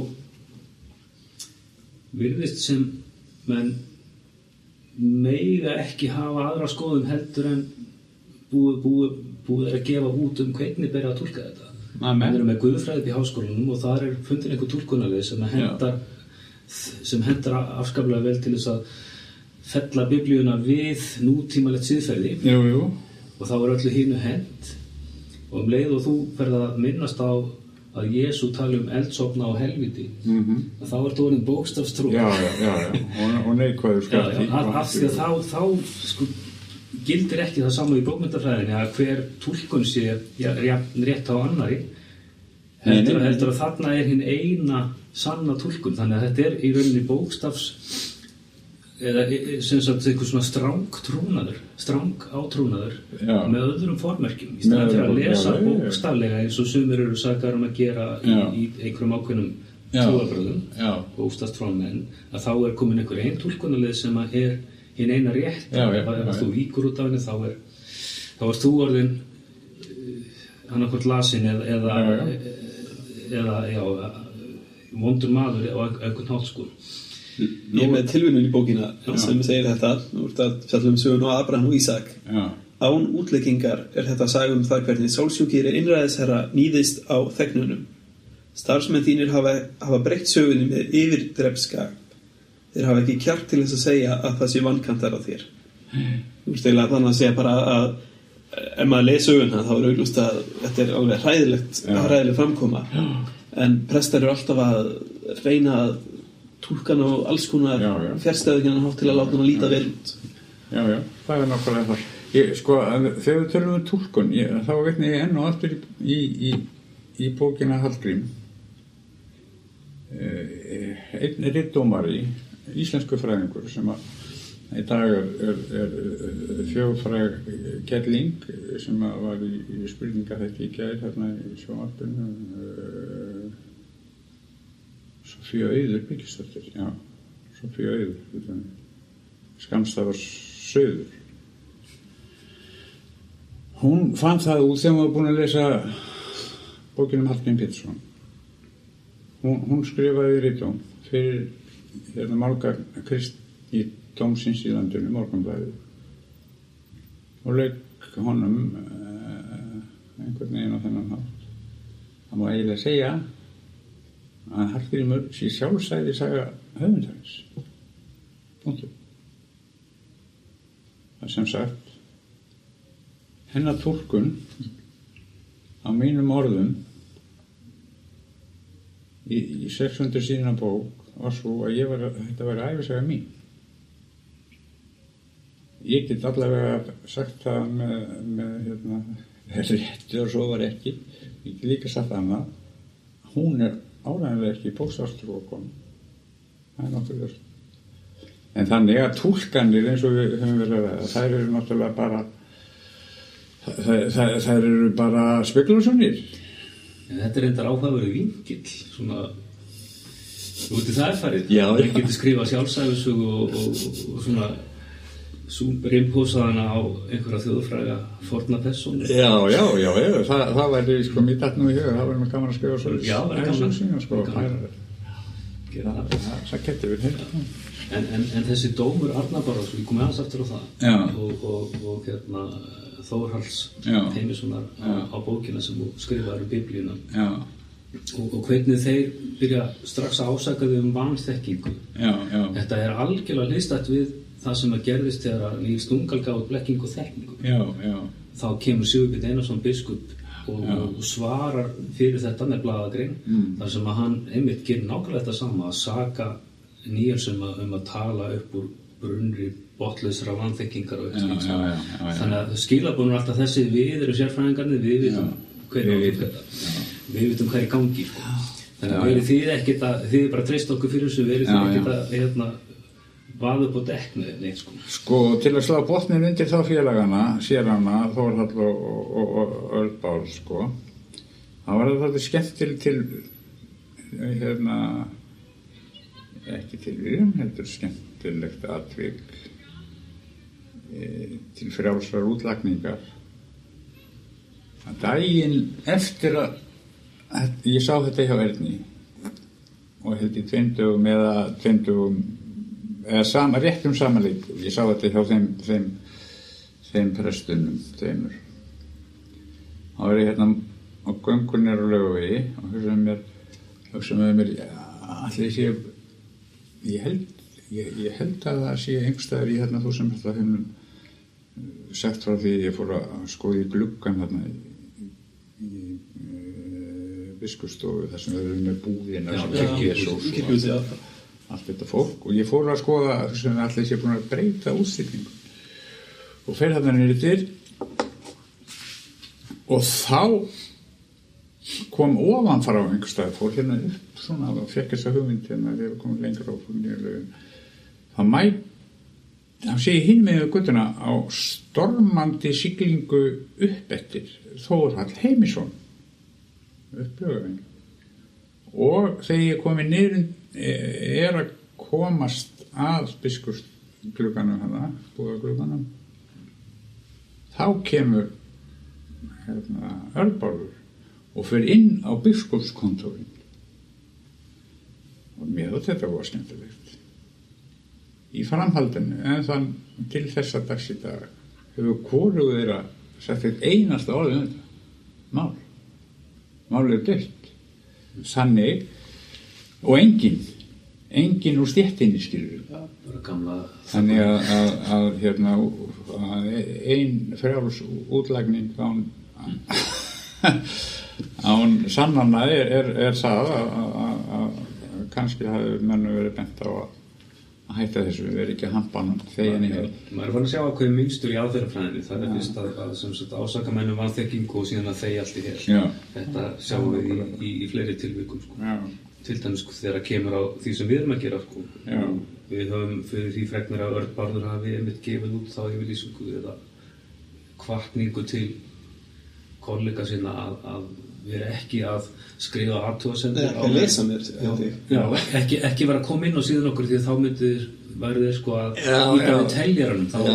virðist sem menn mega ekki hafa aðra skoðun heldur en búið að gefa út hvernig beri að túlka þetta við erum með guðfræði í háskólanum og þar fundin einhver túlkunarlið sem hendar afskaplega vel til þess að fella biblíuna við nútímalegt siðferði og þá öllu hinu hent og leið og þú ferð að minnast á að Jesú tali eldsofna og helviti að þá þú orðin bókstafstrú og neikvæður skatti af því að þá sko, gildir ekki það saman í bókmyndafræðinni að hver túlkun sé rétt á annari heldur að þarna hinn eina sanna túlkun þannig að þetta í rauninni bókstafs eða sem sagt eitthvað svona strang átrúnaður með öðrum formerkjum í staðan fyrir að lesa bókstaflega eins og sumir eru sakar að gera í einhverjum ákveðnum trúarbröðum bókstafstrúarmenn að þá komin einhver einn túlkunarleið sem að hinn eina rétt ef þú víkur út af henni þá þú orðin annarkvort lasin eða vondur maður á einhvern hátt sko Ég með tilvinnun í bókina sem segir þetta úr að fjallum sögun á Abraham og Ísak án útleggingar þetta saga það hvernig sálsjúkir innræðisherra nýðist á þegnunum Starfsmenn þínir hafa breytt sögunni með yfirdrepskap. Þeir hafa ekki kjark til þess að segja að það sé vankantar á þér. Þú veist eiginlega þannig að segja bara að ef maður les söguna þá augljóst að þetta alveg hræðileg framkoma. En prestar eru alltaf að reyna að túlka hann á alls konar fjærstæðuginnan hátt til að láta hann að líta vel út. Já, það nákvæmlega það. Sko, þegar við tölum túlkun, þá veitni ég enn og aftur í bókina Hallgrím. Einn ritdómari, íslensku fræðingur sem að í dag er þjóðfræg Kelling sem var í spurningaþætti í gær þarna í sjónvarpinu Sofía Auður Byggisdóttir, Sofía Auður Skammstafar Sauður. Hún fann það út þegar hún var búin að lesa bókina Hallgrím Pétursson. Hún skrifaði ritdóm fyrir málgagn Kristi dómsins í landinu, Morgunblaðið, og lauk honum einhvern veginn á þennan hátt. Það má eiginlega segja að Hallgrímur sé sjálfsæði saga höfundarins. Punktur. Það sem sagt, hennar túlkun á mínum orðum í 600 síðna bók var svo að þetta var ævisaga mín. Ég get allavega sagt það með rétti og svo var ekki. Ég get líka sagt annað. Hún áræðanlega ekki bókstafstrúarkona. Það nokkuð ljóst. En þannig að túlkanir eins og við höfum verið að ræða, þær eru náttúrulega bara þær eru bara spekulationir. En þetta reyndar áhugaverður vinkill, svona út í það farið. Það getur skrifað sjálfsæfisögu og svona rimpósaðana á einhverja þjóðfræga forna persónu. Já, það væri sko mér datt nú í huga, það væri gaman að skrifa svo. Já, það væri gaman. Það getur við heilt. En þessi dómur Arnarbarðars, við komum aðeins aftur á það og Þórhalls Heimissonar á bókina sem skrifaði Biblíuna og hvernig þeir byrja strax að ásaka þau vanþekkingu. Þetta er algjörlega hliðstætt við það sem að gerðist þegar Níels Dungal gaf út Blekkingu og þekkingu. Þá kemur Sigurbjörn Einarsson biskup og svarar fyrir þetta með blaðagrein þar sem að hann einmitt gerir nákvæmlega þetta sama að saka Níels að tala upp úr brunnri botlausra vanþekkingar og eitthvað. Þannig að skilaboðin er alltaf þessi: við eru sérfræðingarnir, við vitum hvað er í gangi. Þannig að verið þið ekkert að þið bara treyst okkur fyrir þessu, verið þið ekkert að vaða upp á dekk með neitt sko. Sko, til að slá botnin undir þá félagana, Sérana, Þórhall og Örnbál sko, það var þetta skemmtilegt til ekki tilvíðum, heldur skemmtilegt atvik til frjálsar útlagningar. Að daginn eftir að ég sá þetta hjá Erni og held í 2 dögum eða 2 dögum eða réttum samanleik, ég sá þetta hjá þeim prestunum tveimur. Þá var ég hérna á göngunni á Laugavegi og hugsaði með mér allir sé ég held að það sé einhverstaðar í hérna þú sem alltaf hefnum sagt frá því ég fór að skoða í gluggan hérna í biskupsstofu þar sem við erum með búðina kirkjuhúsi allt þetta fólk og ég fór að skoða sem allir sé búin að breyta útstillingu og fer þarna niður til og þá kom ofanfrá einhverstaðar fór hérna upp svona og fekk þessa hugmynd hérna þegar við komum lengra á þá sé ég hinn með göttuna á stormandi siglingu upp eftir Þórhall Heimisson upp Laugaveginn og þegar ég komi niður að komast að biskupsglugganum hana, búðaglugganum þá kemur Örnbálfur og fer inn á biskupskontórin og mér þótti þetta var skemmtilegt í framhaldinu en þann til þessa dags í dag hefur hvorugur þeirra sagt eitt einasta orð þetta málið er dött þannig og engin úr stéttinni skilur þannig að ein frjáls útlagning án sannanna er það að kannski hafi menn verið bent á að hætta þessu, við erum ekki að hampa hann þegin í hér. Maður er fann að sjá að hvað mynstur í aðferðafræðinni, það fyrst að ásaka mennum vanþekkingu og síðan að þegja allt í hér. Þetta sjáum við í fleiri tilvikum sko. Til dæmis þegar kemur á því sem við erum að gera sko. Við höfum fyrir því fregnir að Örn Bárður hafi einmitt gefið út þá yfirlýsingu eða hvatningu til kollega sinna að vera ekki að skrifa athugasemdir ekki að lesa mér ekki vera að koma inn á síðan okkur því að þá væri þeir sko að íta við teljaranum þá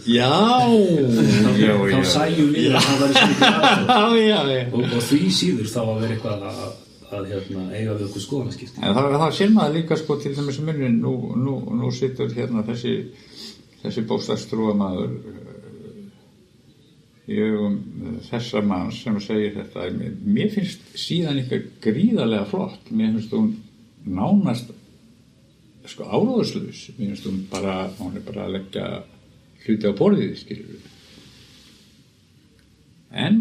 sæjum við að það væri svona og því síður þá að vera eitthvað að eiga við okkur skoðanaskipti það sér maður líka sko til þess að munni nú situr þessi bókstafstrúa maður í augum þessa manns sem segir þetta mér finnst síðan eitthvað gríðarlega flott mér finnst hún nánast sko áráðslaus mér finnst hún er bara að leggja hluti á borðið skilur en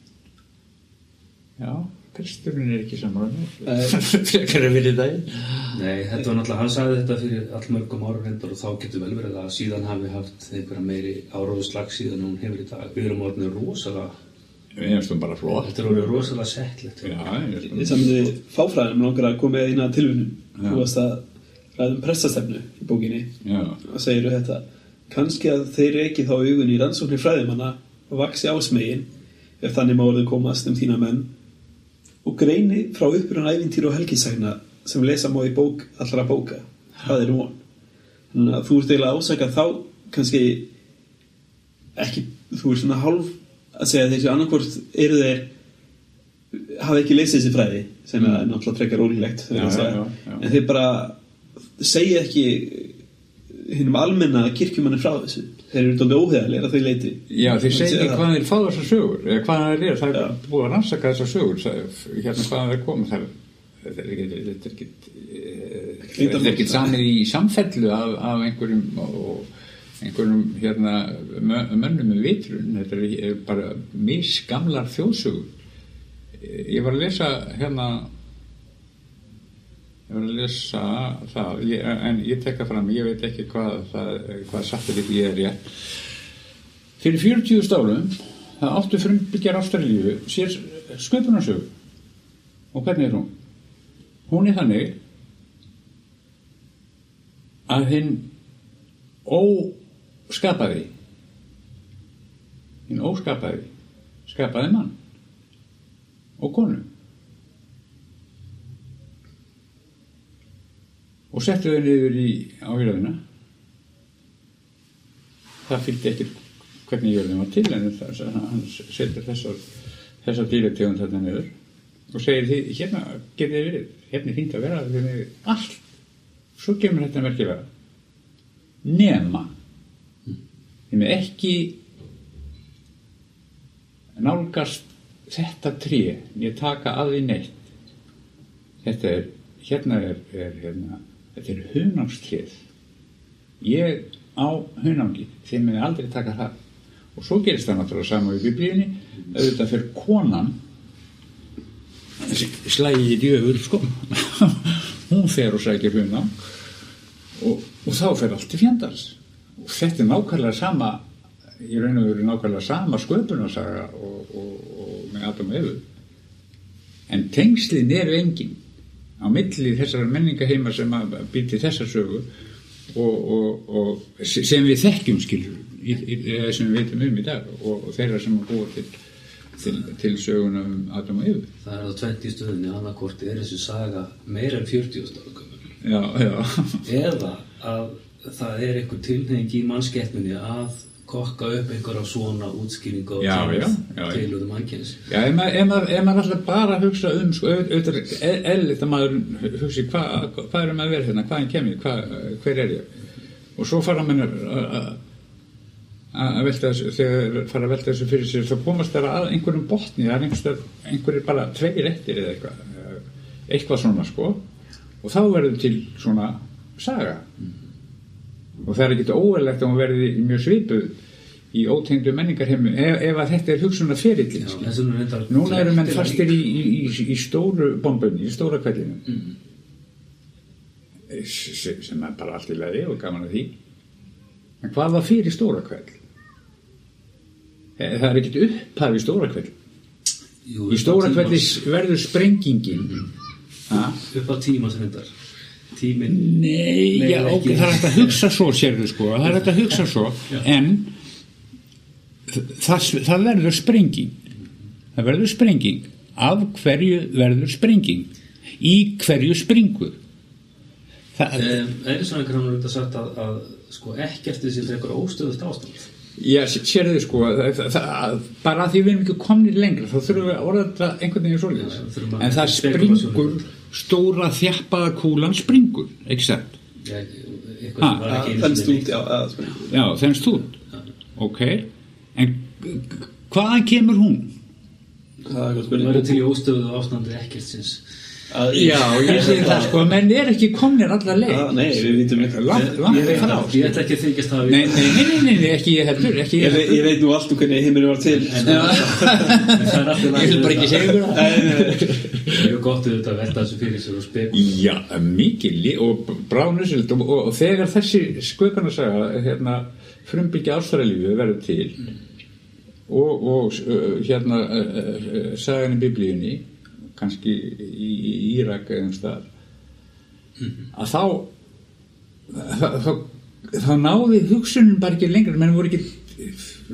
já presturinn ekki samræðið frekar að vilja það Nei, þetta var náttúrulega, hann sagði þetta fyrir allmörgum árum reyndar og þá getur vel verið að síðan hafi haft einhverja meiri áráðuslag síðan hún hefur í dag við erum orðinu rosalega við erum bara flott þetta er orðinu rosalega settlegt Ég samið fáfræðinum langar að koma eina tilvinnum þú varst að ræða prestastefnu í bókinni og segir þetta kannski að þeir ekki þá augun í rannsóknir fræðimanna og vaxi ásmegin ef þannig má orðið komast þína menn og greini frá uppruna ævintýra og helgisagna sem lesa má í bók allra bóka það er von þannig að þú ert eiginlega ásaka þá kannski ekki þú ert svona hálf að segja þessi annarkvort eru þeir hafa ekki lesið þessi fræði sem er náttúrulega frekar ólíklegt en þeir bara segja ekki hinum almenna kirkjumanni frá þessu þeir eru dálítið óheðalegir að þau leiti Já, þeir segja ekki hvaðan þeir fá þessar sögur eða hvaðan þeir eru, það er búið að rannsaka þessar sögur hvaðan þeir koma þetta er ekki samið í samfellu af einhverjum mönnum með vitrun þetta er bara misgamlar þjóðsögur ég var að lesa það en ég tekka fram ég veit ekki hvað sattir ég er rétt fyrir 40.000 árum það áttu frumbyggjar Ástralíu sér sköpunarsögu og hvernig er hún er þannig að hinn óskapaði skapaði mann og konu og settu þau niður á jörðina það fylgdi ekki hvernig jörðin var til en hann setur þessar dýrategund þarna niður og segir því hérna getið þið verið hérna er fínt að vera allt svo kemur þetta merkilega nema þeim ekki nálgast þetta tré ég taka að því neitt þetta er hunangstréð ég á hunangi þeim er aldrei taka það og svo gerist það náttúrulega saman í Biblíunni auðvitað fyrir konan slægi djöfur sko hún fer og sækir hunang og þá fer allt til fjandars og þetta er nákvæmlega sama í raun og veru nákvæmlega sama sköpunarsaga og með Adam og Evu en tengslin eru engin á milli þessara menningaheima sem að býti þessa sögu og sem við þekkjum skilur sem við veitum í dag og þeirra sem að búa til söguna Adam og Evu það er á 20 stöðunni annarkvort er þessi saga meira en 40 ára gömul eða að það er einhver tilhneiging í mannskepnunni að kokka upp einhverja svona útskýringu og tilhugum mannkyns ef maður alltaf bara hugsa sko, auðvitað eðlilegt að maður hugsi hvað er maður að vera hérna hvaðan kem ég, hver er ég og svo fara mann að velta þessu þegar fara að velta þessu fyrir sér þá komast þeirra að einhverjum botni það er einhverjir bara tveir eftir eða eitthvað eitthvað svona sko, og þá verður til svona saga og það ekkert óeðlegt að hún verði mjög svipuð í ótengdu menningarheimum ef að þetta hugsunarferillinn. Núna eru menn fastir í stóru bombunni, í stóra kvællinu sem er bara allt í lagi og gaman að því, en hvað var fyrir stóra kvæll? Það ekkert upphaf í stóra kvæll. Í stóra kvellis verður sprengingin upp á tíma sem þetta tíminn. Nei, já, ok, það hægt að hugsa svo, sérðu sko, það hægt að hugsa svo, en það verður sprenging. Af hverju verður sprenging? Í hverju springur? Eðlisfræðingar hann auðvitað sagt að sko ekkert þessi frekar óstöðugt ástand. Já, sérðu sko, bara að því við erum ekki komnir lengra, þá þurfum við að orða þetta einhvern veginn svoleiðis. En það springur, stóra þjappaða kúlan springur, ekki sett? Þennst út, já, þennst út. Ok, en hvaðan kemur hún? Það verður til í óstöðuðu ástandi ekkertsins. Já, ég segi það sko, menn ekki komnir allar leið. Nei, við vitum ekki langt frá. Ég ætla ekki að þykjast það. Nei, ekki ég heldur. Ég veit nú allt hvernig heimurinn var til. Ég vil bara ekki segja ykkur það. Það er gott að velta þessu fyrir sér og spekula. Já, mikil og bráðnusselt og þegar þessi sköpunarsaga frumbyggja ástæðalífið verður til og sagan í Biblíunni kannski í Írak eða stað að þá náði hugsunin bara ekki lengra, menn voru ekki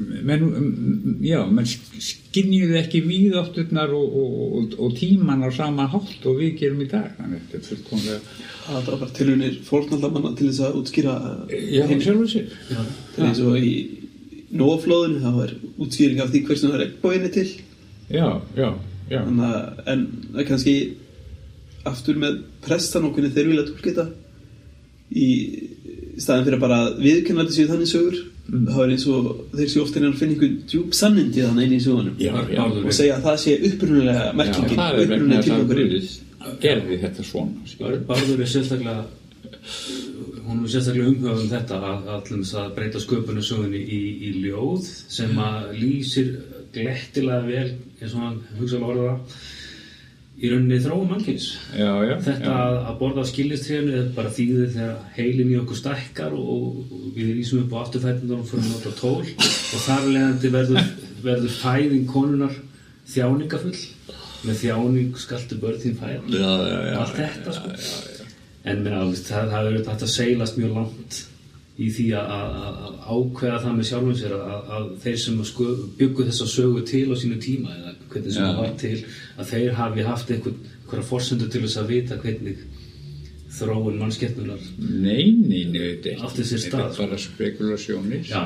menn skynjuðu ekki víðátturnar og tíman á sama hátt og við gerum í dag, þannig að þetta fullkomlega það var bara tilunir fórnaldamanna til þess að útskýra sjálfur sér. Það eins og í Nóaflóðinu það var útskýring af því hversu það er regnboginn til. Já. En það er kannski aftur með prestan og hvernig þeir vilja tólka þetta í staðin fyrir bara að viðurkenna þetta séu þannig sögur. Það er eins og þeir séu ofta að finna einhvern djúp sannindi þannig inn í sögunum og segja að það sé upprunalega merkingin, upprunalega tilgangurinn gerði þetta svona. Bárður er sérstaklega hún er sérstaklega umhugað þetta að breyta sköpunarsögunni í ljóð sem að lýsir glettilega vel eins og hann hugsaði orða í rauninni þróun mannkyns. Þetta að borða skilistrénu er bara þýðir þegar heilin í okkur stækkar og við lýsum upp á afturfætundar og fyrir að nota tól og þar leiðandi verður fæðing konunar þjáningafull með þjáning skaltu börn þín fæða allt þetta sko. En það verður þetta að seilast mjög langt í því að ákveða það með sjálfum sér að þeir sem byggu þessa sögu til á sínu tíma eða hvernig sem það var til að þeir hafi haft einhverja forsendur til þess að vita hvernig þróun mannskepnunar átti sér stað. Þetta bara spekulasjónir. Já.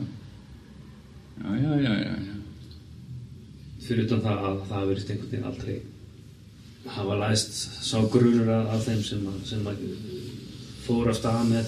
Fyrir utan það að það hafi verið einhvern veginn aldrei hafa læst sá grunur af þeim sem fór af stað með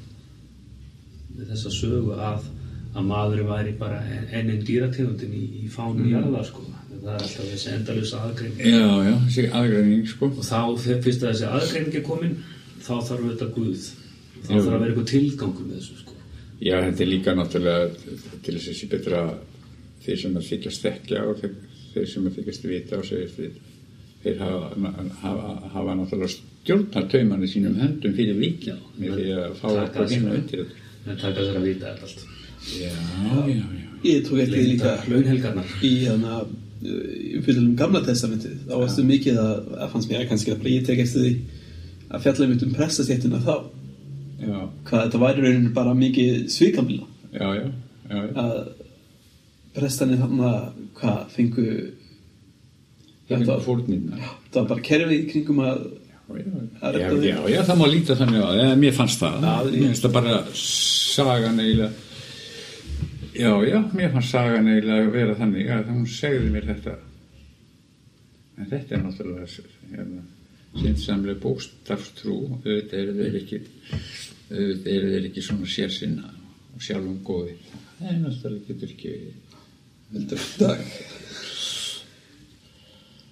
þessa sögu að maðurinn væri bara enn dýrategundin í fánu jarðar sko. Það er alltaf þessi endalausa aðgreining. Já, þessi aðgreining sko. Og þá fyrst að þessi aðgreining er komin þá þarf þetta Guð. Þá þarf að vera eitthvað tilgangur með þessu sko. Já, þetta er líka náttúrulega til þess að sé betra þeir sem að þykjast þekkja og þeir sem að þykjast vita og segjast vita. Þeir hafa náttúrulega stjórnartaumanir sínum höndum fyrir vikið með því að fá okkur inn og undir þetta. Það taka þér að vita þetta allt. Já. Ég tók eftir líka launhelgarnar í umfjöllunum Gamla testamentið. Þá varstu mikið að fannst mér kannski að ég tek eftir því að fjalla um prestastéttina þá. Já. Hvað þetta væri rauninni bara mikið svikamíla. Já. Að prestanir hvað fengu þetta fórnina. Það var bara kerfið í kringum að Já, það má líta þannig að mér fannst það. Mér finnst það bara sagan eiginlega. Já, mér fannst sagan eiginlega vera þannig að hún segði mér þetta. En þetta er náttúrulega syndsamleg bókstafstrú. Auðvitað eru þeir ekki svona sérsinna og sjálfum góðir. Það er náttúrulega getur ekki heldur dag.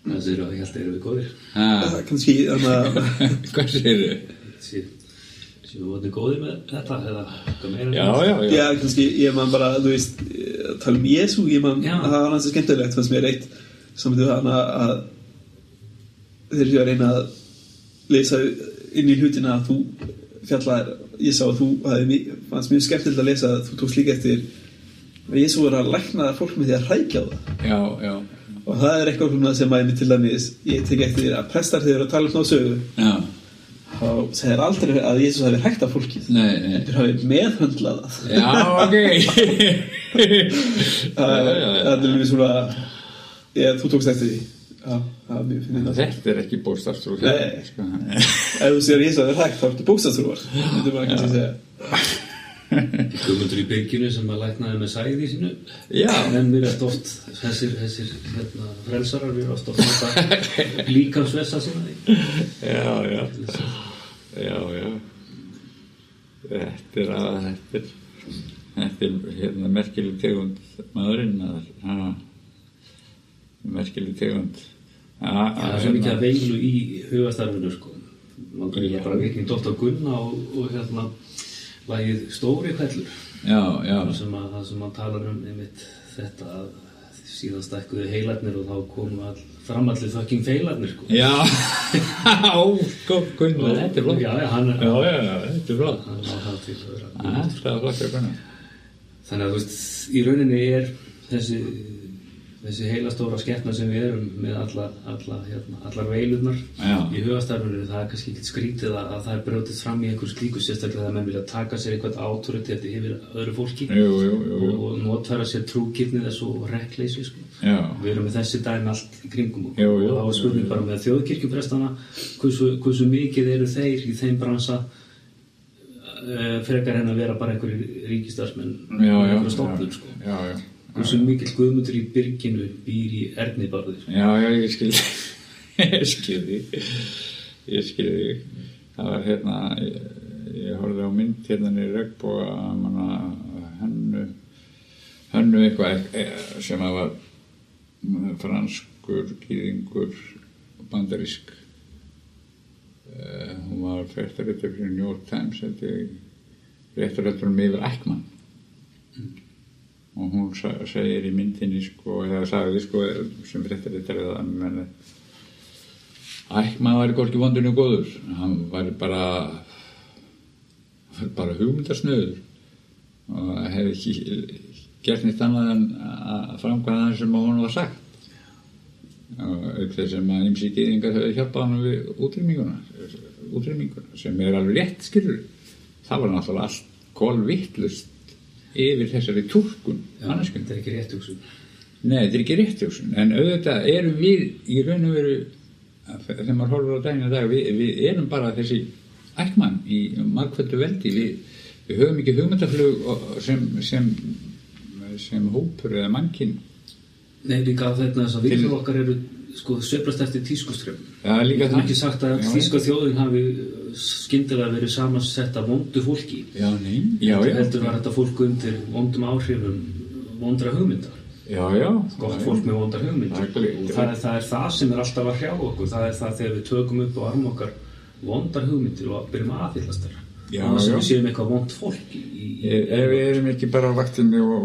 Það eru við góðir. Kannski, Hvað segirðu? Séu við góðir með þetta eða hvað meira? Já, kannski, ég man bara, þú veist, tala Jesú, ég man, það var hans skemmtilegt, fannst mér eitt, saman til hana að þeir séu að reyna að lesa inn í hlutina að þú fjallar, ég sá að þú fannst mjög skemmtilegt að lesa að þú tókst líka eftir að Jesú var að lækna fólk með því að hrækja á það. Já. Og það eitthvað sem að til dæmis, ég tek eftir að prestar þegar að tala svona á sögu. Já. Þá segir aldrei að Jesús hafi hægt af fólkið. Nei. Þeir hafi meðhöndlað það. Já, ok. Það er mjög svona, þú tókst eftir því. Já, það mjög finnir það. Þetta ekki bókstafstrú. Nei. Ef þú segir að Jesús hafi hægt, þá ertu bókstafstrúar. Þetta er bara kannski að segja. Guðmundur í byrginu sem að læknaði með sæði í sínu. Já. En við erum oft, þessir frelsarar, við erum oft líkamsvessa sína því. Já. Þetta er merkileg tegund maðurinn merkileg tegund. Það er svo mikið að veilu í hugastarfinu, sko. Man kan bara vikning Dr. Gunna og lagið Stóri hvellur. Já. Það sem hann talar einmitt þetta að síðan stækkuðu heilarnir og þá komu framallir fucking feilarnir, sko. Já. Sko, Gunna, þetta er flott. Já, þetta er flott. Hann á það til að vera. Það er flott, Gunna. Þannig að þú veist, í rauninni er þessi heilastóra skepna sem við erum með allar veilurnar í hugastarfinu, það er kannski ekki skrítið að það er brjótið fram í einhverju slíku, sérstaklega að menn vilja taka sér eitthvað autoritet yfir öðru fólki og notfæra sér trúgirni þessu og rekleysi, sko. Við erum með þessi dæmi allt í kringum og þá er spurning bara með þjóðkirkjuprestana hversu mikið eru þeir í þeim bransa frekar en að vera bara einhverjir ríkistarfsmenn einhverja stofnun, sko. Hversu mikill Guðmundur í byrginu býr í Ernibarður. Já, ég skil því. Það var ég horfði á mynd í Regnboga hönnu eitthvað sem var franskur, gyðingur, bandarísk. Hún var fréttaritari fyrir New York Times, fréttaritari yfir Eichmann. Og hún segir í myndinni, sko, eða sagði, sko, sem fréttaritari að Eichmann var hvorki vondur og góður. Hann var bara hugmyndasnöður og hefði ekki gert neitt annað en að framkvæða það sem hún var sagt. Auk þess sem að ýmsir gyðingar höfðu hjálpað hann við útrýminguna sem alveg rétt, skilur. Það var náttúrulega allt kolvittlust yfir þessari túlkun. Þetta er ekki rétthugsun. Nei, þetta er ekki rétthugsun, en auðvitað erum við í raun og veru, þegar maður horfir á daginn í dag, við erum bara þessi Eichmann í margföldu veldi. Við höfum ekki hugmyndaflug sem hópur eða mannkyn. Nei, líka þess að við okkar eru sveiflast eftir tískuströmmum. Já, líka það. Ekki sagt að þýska þjóðin hafi skyndilega verið samansett af vondu fólki. Já. Heldur var þetta fólk undir vondum áhrifum vondra hugmyndar. Já. Gott fólk með vondar hugmyndar. Og það er það sem er alltaf að hrjá okkur. Það er það þegar við tökum upp á arm okkar vondar hugmyndir og byrjum að aðhyllast þeirra. Þannig að við séum eitthvað vond fólk Ef við erum ekki bara á vaktinni og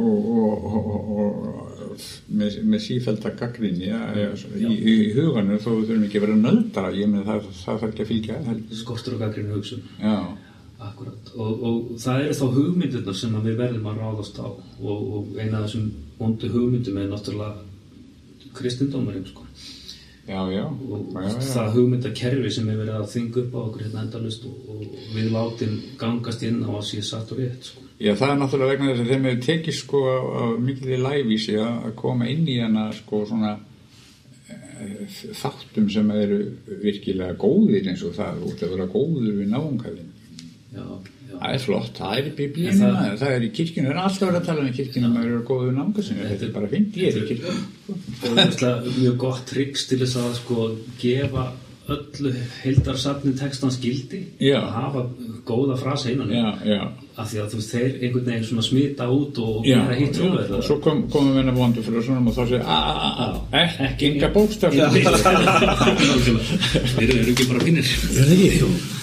með sífellda gagnrýni í huganum, þó við þurfum ekki að vera nöldra. Ég með það þarf ekki að fylgja. Skortur og gagnrýni hugsun. Já. Akkurat. Og það eru þá hugmyndirnar sem við verðum að ráðast á og eina af þessum vondu hugmyndum er náttúrulega kristindómurinn, sko. Já. Og það hugmyndakerfi sem er verið að þvinga upp á okkur endalaust og við látum gangast inn á að sé satt og rétt, sko. Já, það er náttúrulega vegna þess að þeim hefur tekið, sko, á mikilvægi lægvísi að koma inn í hana, sko, svona þáttum sem eru virkilega góðir eins og það út að vera góður við náungafinn. Já. Það er flott, það er í biblíunum, það er í kirkjunum, það er alltaf verið að tala um kirkjunum að vera góður náungafinn, þetta er bara fint, ég er í kirkjunum. Og það er mjög gott tricks til þess að, sko, gefa öllu heildarsafni textans gildi að hafa góða frasa innan af því að þeir einhvern veginn svona smita út og vera hitt trúverð og svo komum við inn að vondu fyrir svona og þá segir ekki enga bókstaf við erum ekki bara pinnir